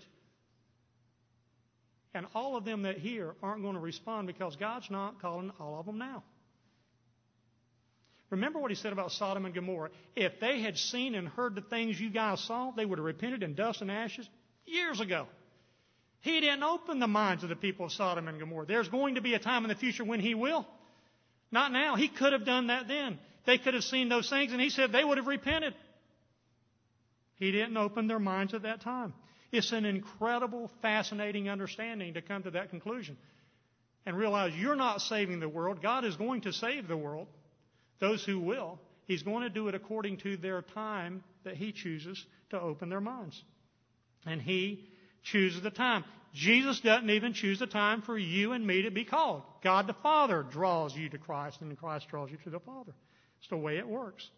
And all of them that hear aren't going to respond because God's not calling all of them now. Remember what he said about Sodom and Gomorrah. If they had seen and heard the things you guys saw, they would have repented in dust and ashes years ago. He didn't open the minds of the people of Sodom and Gomorrah. There's going to be a time in the future when he will. Not now. He could have done that then. They could have seen those things, and he said they would have repented. He didn't open their minds at that time. It's an incredible, fascinating understanding to come to that conclusion and realize you're not saving the world. God is going to save the world, those who will. He's going to do it according to their time that he chooses to open their minds. And he chooses the time. Jesus doesn't even choose the time for you and me to be called. God the Father draws you to Christ, and Christ draws you to the Father. It's the way it works.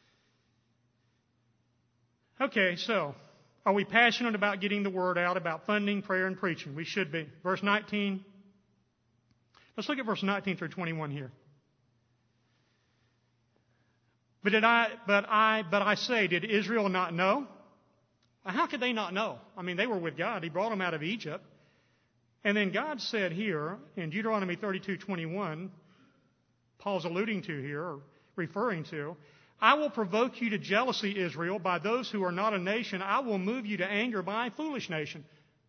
Okay, so are we passionate about getting the word out, about funding, prayer, and preaching? We should be. Verse nineteen. Let's look at verse nineteen through twenty-one here. But did I, but I, but I say, did Israel not know? How could they not know? I mean, they were with God. He brought them out of Egypt. And then God said here in Deuteronomy thirty-two twenty-one, Paul's alluding to here, or referring to, I will provoke you to jealousy, Israel, by those who are not a nation. I will move you to anger by a foolish nation.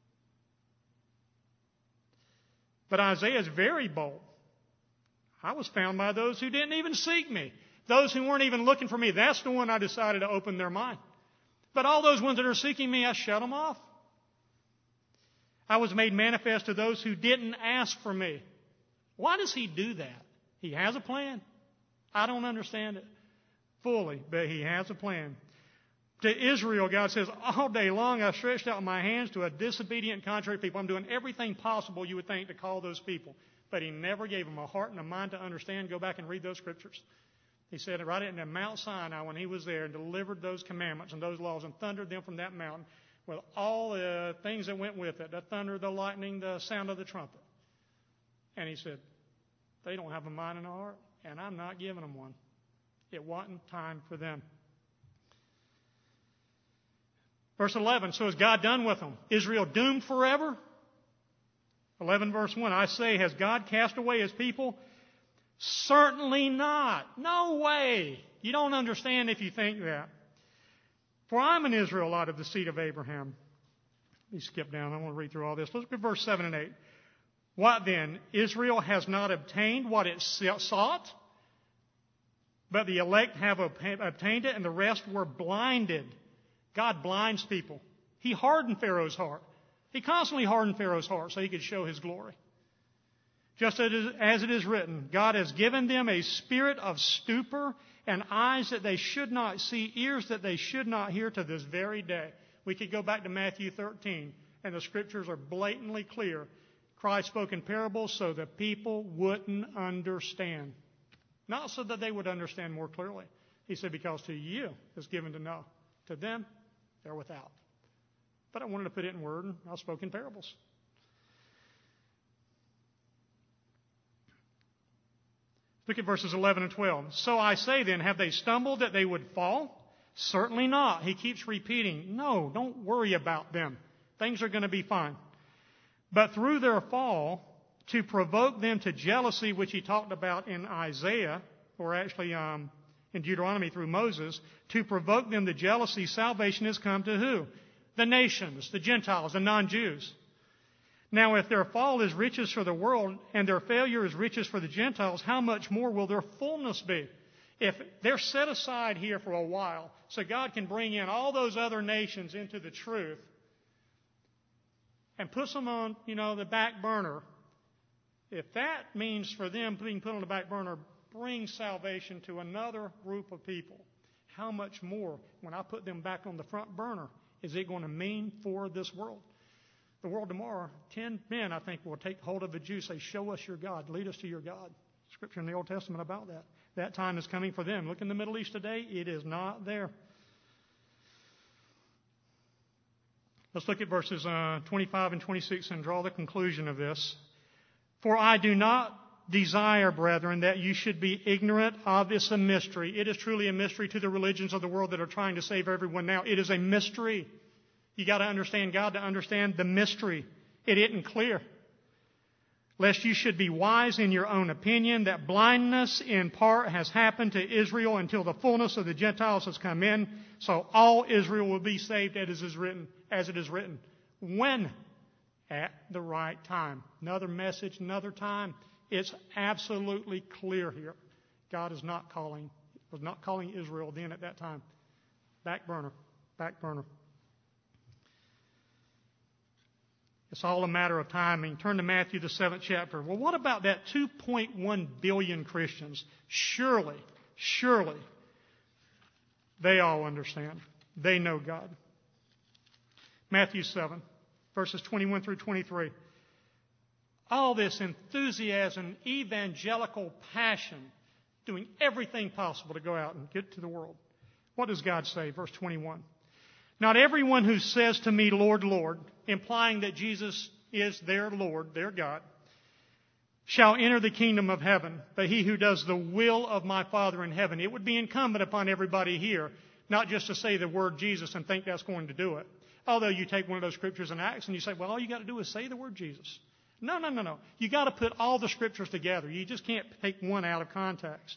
But Isaiah is very bold. I was found by those who didn't even seek me. Those who weren't even looking for me. That's the one I decided to open their mind. But all those ones that are seeking me, I shut them off. I was made manifest to those who didn't ask for me. Why does he do that? He has a plan. I don't understand it fully, but he has a plan. To Israel, God says, all day long I stretched out my hands to a disobedient, contrary people. I'm doing everything possible, you would think, to call those people. But he never gave them a heart and a mind to understand. Go back and read those scriptures. He said right at Mount Sinai when he was there and delivered those commandments and those laws and thundered them from that mountain with all the things that went with it, the thunder, the lightning, the sound of the trumpet. And he said, they don't have a mind and a heart, and I'm not giving them one. It wasn't time for them. Verse eleven, so is God done with them? Israel doomed forever? eleven verse one, I say, has God cast away his people? Certainly not. No way. You don't understand if you think that. For I'm an Israelite of the seed of Abraham. Let me skip down. I want to read through all this. Let's look at verse seven and eight. What then? Israel has not obtained what it sought, but the elect have obtained it, and the rest were blinded. God blinds people. He hardened Pharaoh's heart. He constantly hardened Pharaoh's heart so he could show his glory. Just as it is written, God has given them a spirit of stupor and eyes that they should not see, ears that they should not hear to this very day. We could go back to Matthew thirteen, and the scriptures are blatantly clear. Christ spoke in parables so that people wouldn't understand. Not so that they would understand more clearly. He said, because to you is given to know. To them, they're without. But I wanted to put it in word, and I spoke in parables. Look at verses eleven and twelve. So I say then, have they stumbled that they would fall? Certainly not. He keeps repeating, no, don't worry about them. Things are going to be fine. But through their fall, to provoke them to jealousy, which he talked about in Isaiah, or actually um, in Deuteronomy through Moses, to provoke them to jealousy, salvation has come to who? The nations, the Gentiles, the non-Jews. Now, if their fall is riches for the world and their failure is riches for the Gentiles, how much more will their fullness be? If they're set aside here for a while, so God can bring in all those other nations into the truth and puts them on, you know, the back burner. If that means for them being put on the back burner brings salvation to another group of people, how much more, when I put them back on the front burner, is it going to mean for this world? The world tomorrow, ten men, I think, will take hold of a Jew, say, show us your God, lead us to your God. Scripture in the Old Testament about that. That time is coming for them. Look in the Middle East today, it is not there. Let's look at verses uh, twenty-five and twenty-six and draw the conclusion of this. For I do not desire, brethren, that you should be ignorant of this a mystery. It is truly a mystery to the religions of the world that are trying to save everyone now. It is a mystery. You got to understand God to understand the mystery. It isn't clear. Lest you should be wise in your own opinion, that blindness in part has happened to Israel until the fullness of the Gentiles has come in. So all Israel will be saved as it is written. As it is written. When? At the right time. Another message, another time. It's absolutely clear here. God is not calling, was not calling Israel then at that time. Back burner, back burner. It's all a matter of timing. Turn to Matthew, the seventh chapter. Well, what about that two point one billion Christians? Surely, surely, they all understand. They know God. Matthew seven, verses twenty-one through twenty-three. All this enthusiasm, evangelical passion, doing everything possible to go out and get to the world. What does God say? Verse twenty-one. Not everyone who says to me, Lord, Lord, implying that Jesus is their Lord, their God, shall enter the kingdom of heaven, but he who does the will of my Father in heaven. It would be incumbent upon everybody here, not just to say the word Jesus and think that's going to do it. Although you take one of those scriptures in Acts and you say, well, all you got to do is say the word Jesus. No, no, no, no. You got to put all the scriptures together. You just can't take one out of context.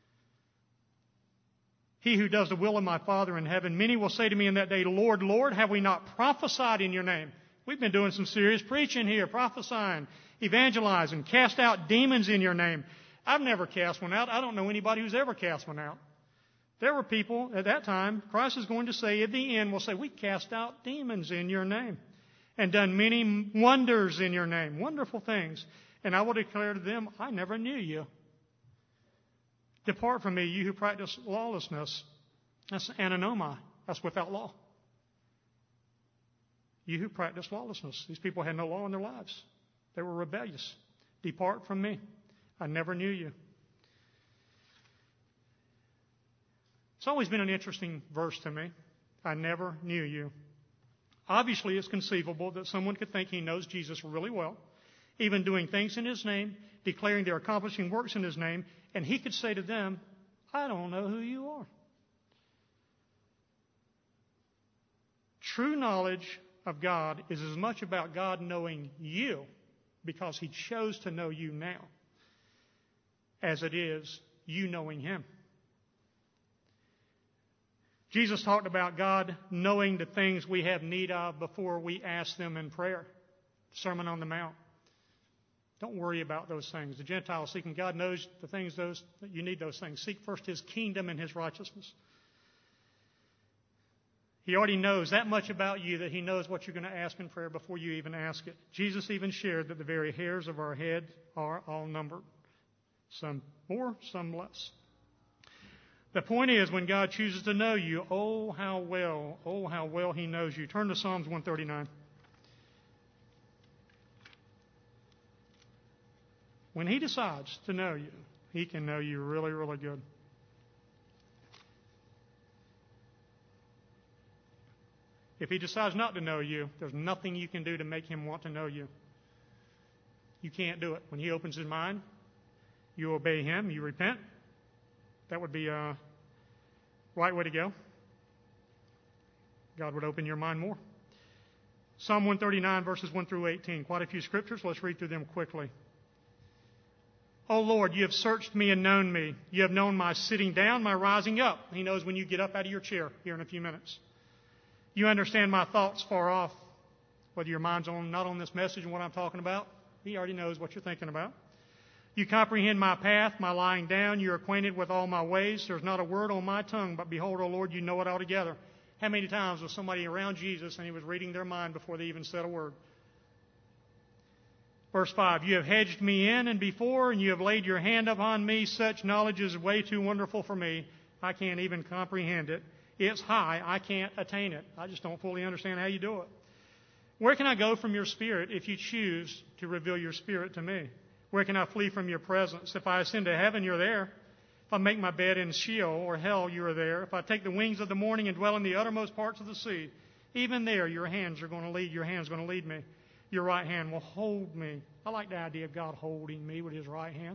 He who does the will of my Father in heaven, many will say to me in that day, Lord, Lord, have we not prophesied in your name? We've been doing some serious preaching here, prophesying, evangelizing, cast out demons in your name. I've never cast one out. I don't know anybody who's ever cast one out. There were people at that time, Christ is going to say at the end, will say, we cast out demons in your name and done many wonders in your name, wonderful things. And I will declare to them, I never knew you. Depart from me, you who practice lawlessness. That's anonymia. That's without law. You who practice lawlessness. These people had no law in their lives. They were rebellious. Depart from me. I never knew you. It's always been an interesting verse to me. I never knew you. Obviously, it's conceivable that someone could think he knows Jesus really well, even doing things in his name, declaring they're accomplishing works in his name, and he could say to them, I don't know who you are. True knowledge of God is as much about God knowing you, because he chose to know you now, as it is you knowing him. Jesus talked about God knowing the things we have need of before we ask them in prayer. Sermon on the Mount. Don't worry about those things. The Gentiles seeking God knows the things those that you need those things. Seek first his kingdom and his righteousness. He already knows that much about you that he knows what you're going to ask in prayer before you even ask it. Jesus even shared that the very hairs of our head are all numbered. Some more, some less. The point is, when God chooses to know you, oh, how well, oh, how well he knows you. Turn to Psalms one thirty-nine. When he decides to know you, he can know you really, really good. If he decides not to know you, there's nothing you can do to make him want to know you. You can't do it. When he opens his mind, you obey him, you repent. That would be a right way to go. God would open your mind more. Psalm one thirty-nine, verses one through eighteen. Quite a few scriptures. Let's read through them quickly. O Lord, you have searched me and known me. You have known my sitting down, my rising up. He knows when you get up out of your chair here in a few minutes. You understand my thoughts far off. Whether your mind's on not on this message and what I'm talking about, He already knows what you're thinking about. You comprehend my path, my lying down. You're acquainted with all my ways. There's not a word on my tongue, but behold, O Lord, you know it altogether. How many times was somebody around Jesus and He was reading their mind before they even said a word? Verse five, you have hedged me in and before, and you have laid your hand upon me. Such knowledge is way too wonderful for me. I can't even comprehend it. It's high. I can't attain it. I just don't fully understand how you do it. Where can I go from your Spirit if you choose to reveal your Spirit to me? Where can I flee from your presence? If I ascend to heaven, you're there. If I make my bed in Sheol or hell, you are there. If I take the wings of the morning and dwell in the uttermost parts of the sea, even there your hands are going to lead. Your hand's going to lead me. Your right hand will hold me. I like the idea of God holding me with His right hand.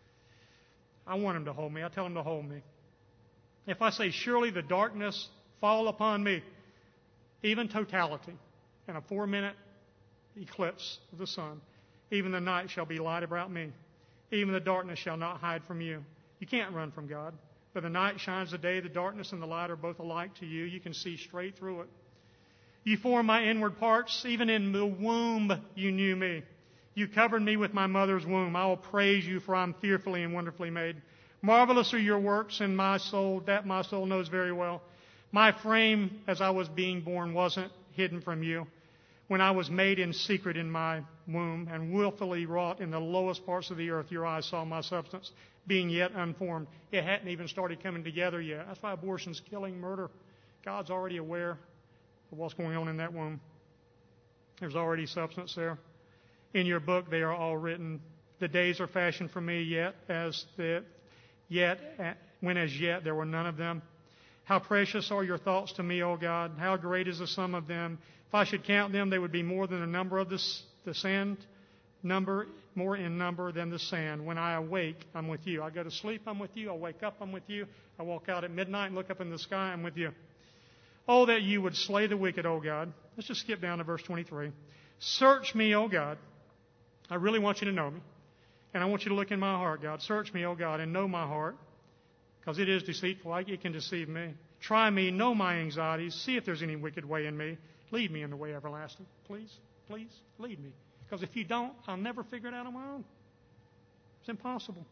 I want Him to hold me. I tell Him to hold me. If I say, surely the darkness fall upon me, even totality, and a four-minute eclipse of the sun, even the night shall be light about me. Even the darkness shall not hide from you. You can't run from God. But the night shines the day. The darkness and the light are both alike to you. You can see straight through it. You formed my inward parts. Even in the womb you knew me. You covered me with my mother's womb. I will praise you, for I am fearfully and wonderfully made. Marvelous are your works, and my soul, that my soul knows very well. My frame, as I was being born, wasn't hidden from you. When I was made in secret in my womb and willfully wrought in the lowest parts of the earth, your eyes saw my substance, being yet unformed. It hadn't even started coming together yet. That's why abortion's killing, murder. God's already aware of what's going on in that womb. There's already substance there. In your book they are all written. The days are fashioned for me, yet as the yet when as yet there were none of them. How precious are your thoughts to me, O God! How great is the sum of them! If I should count them, they would be more than the number of the, the sand, number more in number than the sand. When I awake, I'm with you. I go to sleep, I'm with you. I wake up, I'm with you. I walk out at midnight and look up in the sky, I'm with you. Oh, that you would slay the wicked, O God. Let's just skip down to verse twenty-three. Search me, O God. I really want you to know me. And I want you to look in my heart, God. Search me, O God, and know my heart, because it is deceitful. It can deceive me. Try me, know my anxieties. See if there's any wicked way in me. Lead me in the way everlasting. Please, please, lead me. Because if you don't, I'll never figure it out on my own. It's impossible.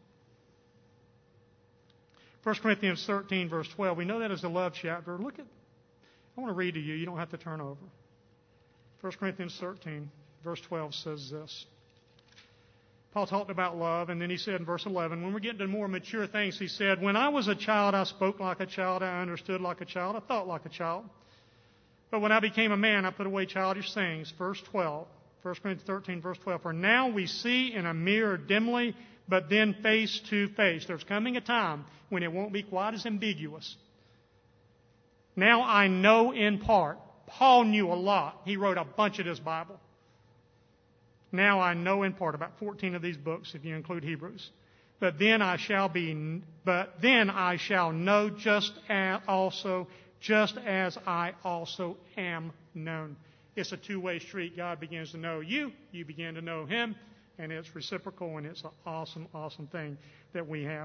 First Corinthians thirteen, verse twelve. We know that as the love chapter. Look at, I want to read to you. You don't have to turn over. First Corinthians thirteen, verse twelve says this. Paul talked about love, and then he said in verse eleven, when we're getting to more mature things, he said, when I was a child, I spoke like a child, I understood like a child, I thought like a child. But when I became a man, I put away childish things. Verse twelve, First Corinthians thirteen, verse twelve. For now we see in a mirror dimly, but then face to face. There's coming a time when it won't be quite as ambiguous. Now I know in part. Paul knew a lot. He wrote a bunch of this Bible. Now I know in part, about fourteen of these books, if you include Hebrews. But then I shall be, but then I shall know just as also, just as I also am known. It's a two-way street. God begins to know you, you begin to know Him, and it's reciprocal, and it's an awesome, awesome thing that we have.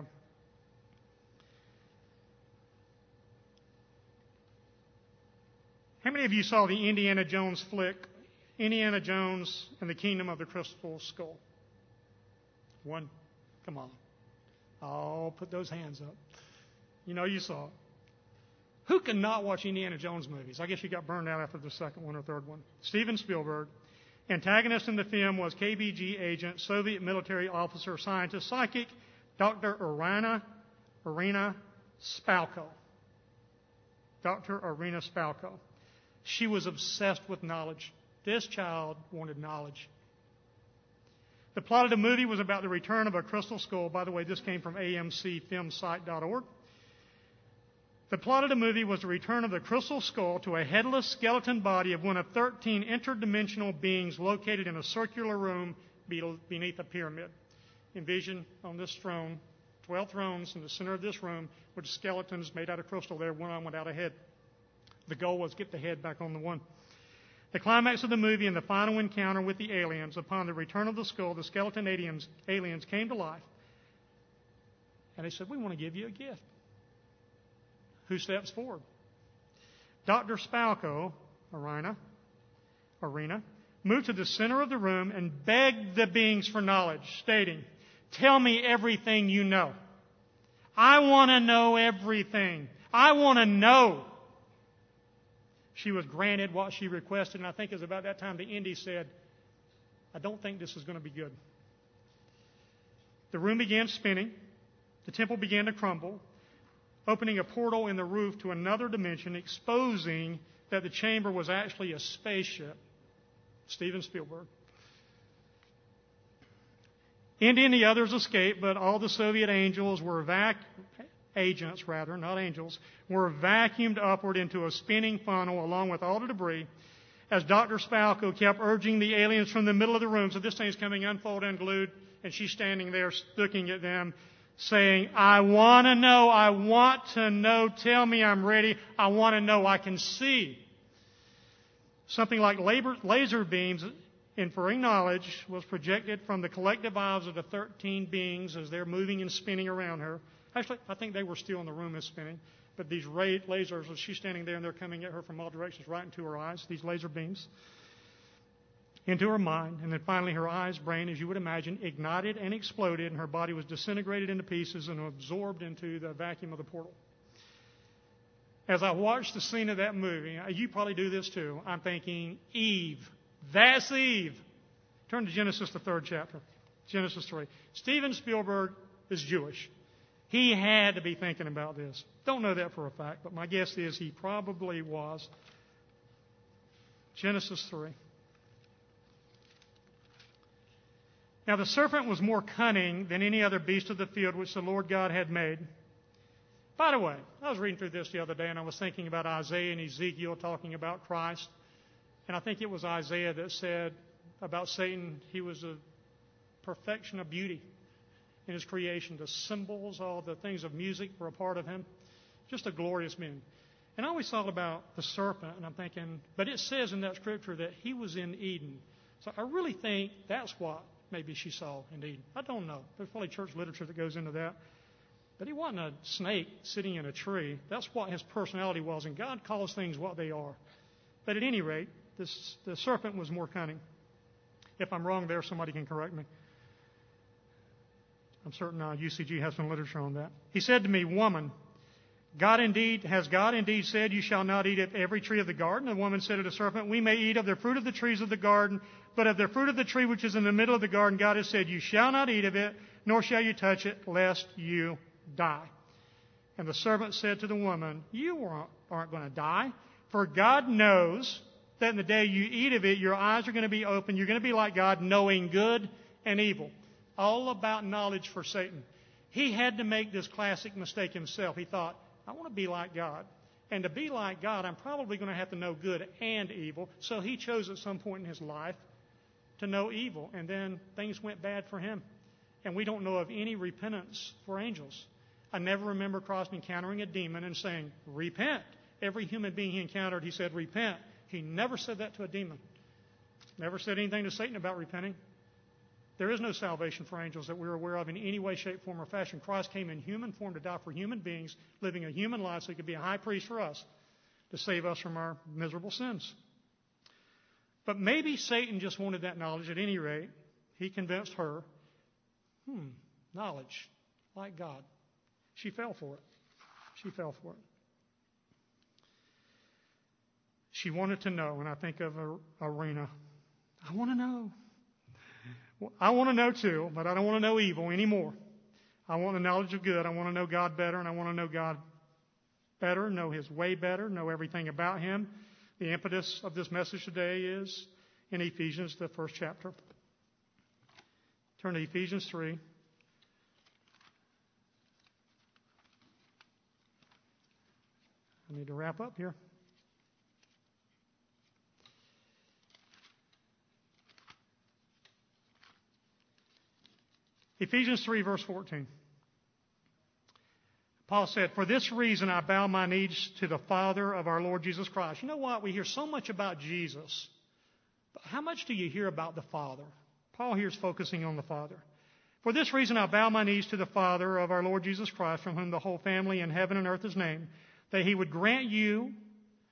How many of you saw the Indiana Jones flick, Indiana Jones and the Kingdom of the Crystal Skull? One? Come on. Oh, put those hands up. You know you saw it. Who can not watch Indiana Jones movies? I guess you got burned out after the second one or third one. Steven Spielberg. Antagonist in the film was K B G agent, Soviet military officer, scientist, psychic, Doctor Irina, Irina Spalko. Doctor Irina Spalko. She was obsessed with knowledge. This child wanted knowledge. The plot of the movie was about the return of a crystal skull. By the way, this came from A M C film site dot org. The plot of the movie was the return of the crystal skull to a headless skeleton body of one of thirteen interdimensional beings located in a circular room beneath a pyramid. Envision on this throne, twelve thrones in the center of this room with skeletons made out of crystal there, one on without a head. The goal was get the head back on the one. The climax of the movie and the final encounter with the aliens, upon the return of the skull, the skeleton aliens, aliens came to life. And they said, we want to give you a gift. Who steps forward? Doctor Spalko, Irina, Irina, moved to the center of the room and begged the beings for knowledge, stating, "Tell me everything you know. I want to know everything. I want to know." She was granted what she requested, and I think it was about that time the Indy said, "I don't think this is going to be good." The room began spinning. The temple began to crumble, opening a portal in the roof to another dimension, exposing that the chamber was actually a spaceship. Steven Spielberg. Indy and the others escaped, but all the Soviet angels were vac- agents, rather, not angels, were vacuumed upward into a spinning funnel along with all the debris as Doctor Spalko kept urging the aliens from the middle of the room. So this thing's coming unfolded, unglued, and she's standing there looking at them, saying, "I want to know, I want to know, tell me I'm ready, I want to know, I can see." Something like labor, laser beams inferring knowledge was projected from the collective eyes of the thirteen beings as they're moving and spinning around her. Actually, I think they were still in the room as spinning, but these ray lasers, as she's standing there and they're coming at her from all directions right into her eyes, these laser beams, into her mind, and then finally her eyes, brain, as you would imagine, ignited and exploded, and her body was disintegrated into pieces and absorbed into the vacuum of the portal. As I watched the scene of that movie, you probably do this too, I'm thinking, Eve. That's Eve. Turn to Genesis, the third chapter. Genesis three. Steven Spielberg is Jewish. He had to be thinking about this. Don't know that for a fact, but my guess is he probably was. Genesis three. Now the serpent was more cunning than any other beast of the field which the Lord God had made. By the way, I was reading through this the other day, and I was thinking about Isaiah and Ezekiel talking about Christ. And I think it was Isaiah that said about Satan, he was a perfection of beauty in his creation. The symbols, all the things of music were a part of him. Just a glorious being. And I always thought about the serpent, and I'm thinking, but it says in that scripture that he was in Eden. So I really think that's what maybe she saw in Eden. I don't know. There's probably church literature that goes into that. But he wasn't a snake sitting in a tree. That's what his personality was. And God calls things what they are. But at any rate, this, the serpent was more cunning. If I'm wrong there, somebody can correct me. I'm certain uh, U C G has some literature on that. He said to me, "Woman, God indeed has God indeed said, you shall not eat of every tree of the garden?" The woman said to the serpent, "We may eat of the fruit of the trees of the garden, but of the fruit of the tree which is in the middle of the garden, God has said, you shall not eat of it, nor shall you touch it, lest you die." And the serpent said to the woman, "You aren't, aren't going to die, for God knows that in the day you eat of it, your eyes are going to be open. You're going to be like God, knowing good and evil." All about knowledge for Satan. He had to make this classic mistake himself. He thought, I want to be like God. And to be like God, I'm probably going to have to know good and evil. So he chose at some point in his life to know evil. And then things went bad for him. And we don't know of any repentance for angels. I never remember Christ encountering a demon and saying, "Repent." Every human being he encountered, he said, "Repent." He never said that to a demon. Never said anything to Satan about repenting. There is no salvation for angels that we're aware of in any way, shape, form, or fashion. Christ came in human form to die for human beings, living a human life so he could be a high priest for us to save us from our miserable sins. But maybe Satan just wanted that knowledge. At any rate, he convinced her, hmm, knowledge, like God. She fell for it. She fell for it. She wanted to know, and I think of Irina. I want to know. I want to know too, but I don't want to know evil anymore. I want the knowledge of good. I want to know God better, and I want to know God better, know His way better, know everything about Him. The impetus of this message today is in Ephesians, the first chapter. Turn to Ephesians three. I need to wrap up here. Ephesians three, verse fourteen. Paul said, "For this reason I bow my knees to the Father of our Lord Jesus Christ." You know what? We hear so much about Jesus. But how much do you hear about the Father? Paul here is focusing on the Father. "For this reason I bow my knees to the Father of our Lord Jesus Christ, from whom the whole family in heaven and earth is named, that He would grant you,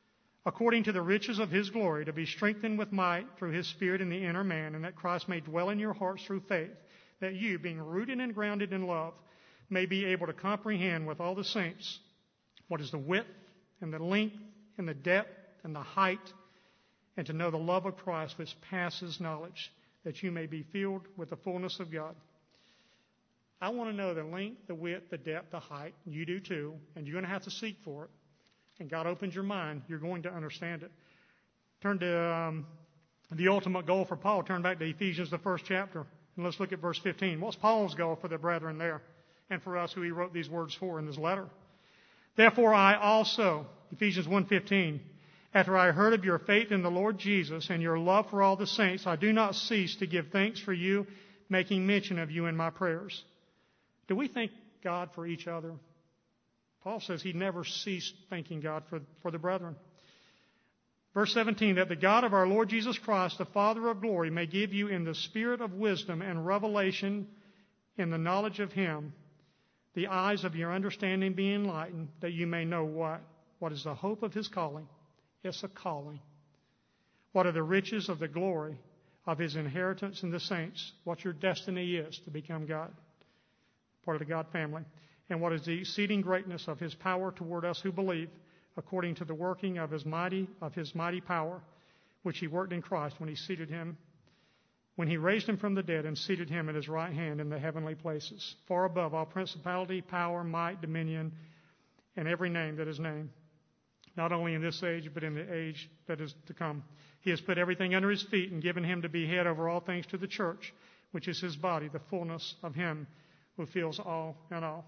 according to the riches of his glory, to be strengthened with might through his Spirit in the inner man, and that Christ may dwell in your hearts through faith, that you, being rooted and grounded in love, may be able to comprehend with all the saints what is the width and the length and the depth and the height, and to know the love of Christ which passes knowledge, that you may be filled with the fullness of God. I want to know the length, the width, the depth, the height. You do too, and you're going to have to seek for it. And God opens your mind, you're going to understand it. Turn to um, the ultimate goal for Paul. Turn back to Ephesians, the first chapter, and let's look at verse fifteen. What's Paul's goal for the brethren there, and for us who he wrote these words for in his letter? Therefore I also, Ephesians one fifteen, after I heard of your faith in the Lord Jesus and your love for all the saints, I do not cease to give thanks for you, making mention of you in my prayers. Do we thank God for each other? Paul says he never ceased thanking God for, for the brethren. Verse seventeen, that the God of our Lord Jesus Christ, the Father of glory, may give you in the spirit of wisdom and revelation in the knowledge of him, the eyes of your understanding be enlightened, that you may know what? What is the hope of his calling? It's a calling. What are the riches of the glory of his inheritance in the saints? What your destiny is to become God, part of the God family. And what is the exceeding greatness of his power toward us who believe, according to the working of his mighty of his mighty power, which he worked in Christ when he seated him, when he raised him from the dead and seated him at his right hand in the heavenly places, far above all principality, power, might, dominion, and every name that is named, not only in this age, but in the age that is to come. He has put everything under his feet and given him to be head over all things to the church, which is his body, the fullness of him who fills all in all.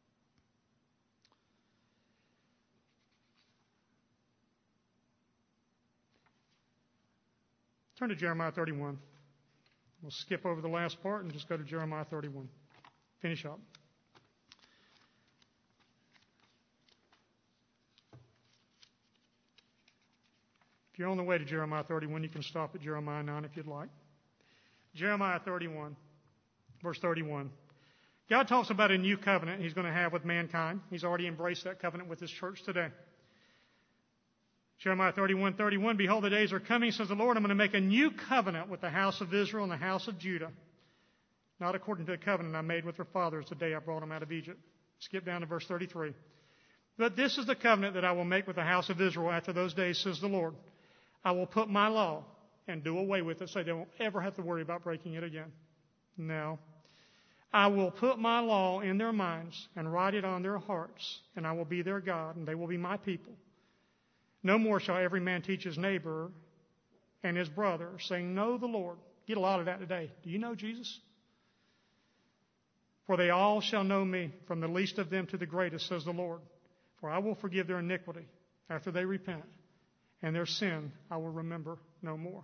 Turn to Jeremiah thirty-one. We'll skip over the last part and just go to Jeremiah thirty-one. Finish up. If you're on the way to Jeremiah thirty-one, you can stop at Jeremiah nine if you'd like. Jeremiah thirty-one, verse thirty-one. God talks about a new covenant he's going to have with mankind. He's already embraced that covenant with his church today. Jeremiah thirty-one, thirty-one, behold, the days are coming, says the Lord, I'm going to make a new covenant with the house of Israel and the house of Judah, not according to the covenant I made with their fathers the day I brought them out of Egypt. Skip down to verse thirty-three. But this is the covenant that I will make with the house of Israel after those days, says the Lord. I will put my law and do away with it so they won't ever have to worry about breaking it again. No. I will put my law in their minds and write it on their hearts, and I will be their God, and they will be my people. No more shall every man teach his neighbor and his brother, saying, know the Lord. Get a lot of that today. Do you know Jesus? For they all shall know me, from the least of them to the greatest, says the Lord. For I will forgive their iniquity after they repent, and their sin I will remember no more.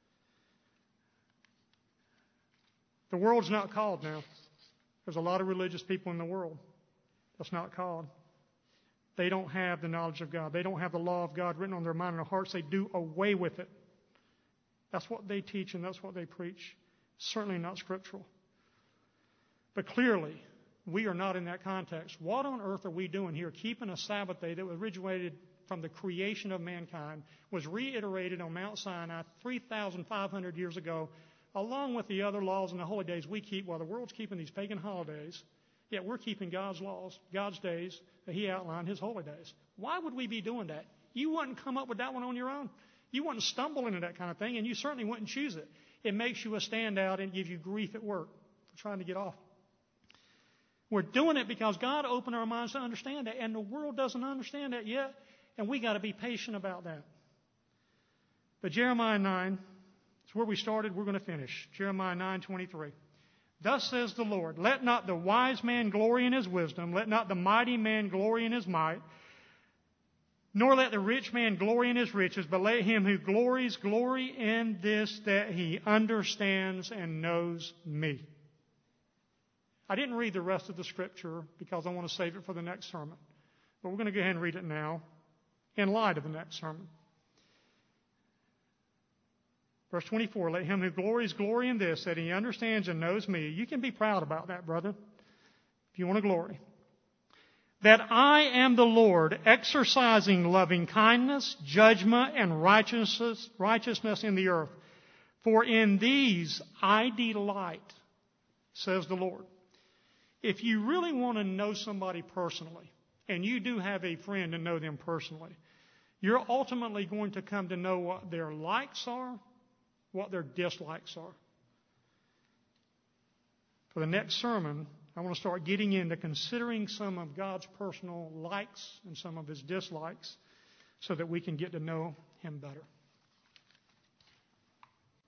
The world's not called now. There's a lot of religious people in the world. That's not called. They don't have the knowledge of God. They don't have the law of God written on their mind and their hearts. They do away with it. That's what they teach and that's what they preach. Certainly not scriptural. But clearly, we are not in that context. What on earth are we doing here? Keeping a Sabbath day that originated from the creation of mankind, was reiterated on Mount Sinai three thousand five hundred years ago, along with the other laws and the holy days we keep while the world's keeping these pagan holidays. Yet we're keeping God's laws, God's days that he outlined, his holy days. Why would we be doing that? You wouldn't come up with that one on your own. You wouldn't stumble into that kind of thing, and you certainly wouldn't choose it. It makes you a standout and gives you grief at work for trying to get off. We're doing it because God opened our minds to understand that, and the world doesn't understand that yet, and we got to be patient about that. But Jeremiah nine, it's where we started. We're going to finish. Jeremiah nine twenty-three. Thus says the Lord, let not the wise man glory in his wisdom, let not the mighty man glory in his might, nor let the rich man glory in his riches, but let him who glories glory in this, that he understands and knows me. I didn't read the rest of the scripture because I want to save it for the next sermon. But we're going to go ahead and read it now in light of the next sermon. Verse twenty-four, let him who glories glory in this, that he understands and knows me. You can be proud about that, brother, if you want to glory. that I am the Lord, exercising loving kindness, judgment, and righteousness, righteousness in the earth. For in these I delight, says the Lord. If you really want to know somebody personally, and you do have a friend and know them personally, you're ultimately going to come to know what their likes are, what their dislikes are. For the next sermon, I want to start getting into considering some of God's personal likes and some of His dislikes so that we can get to know Him better.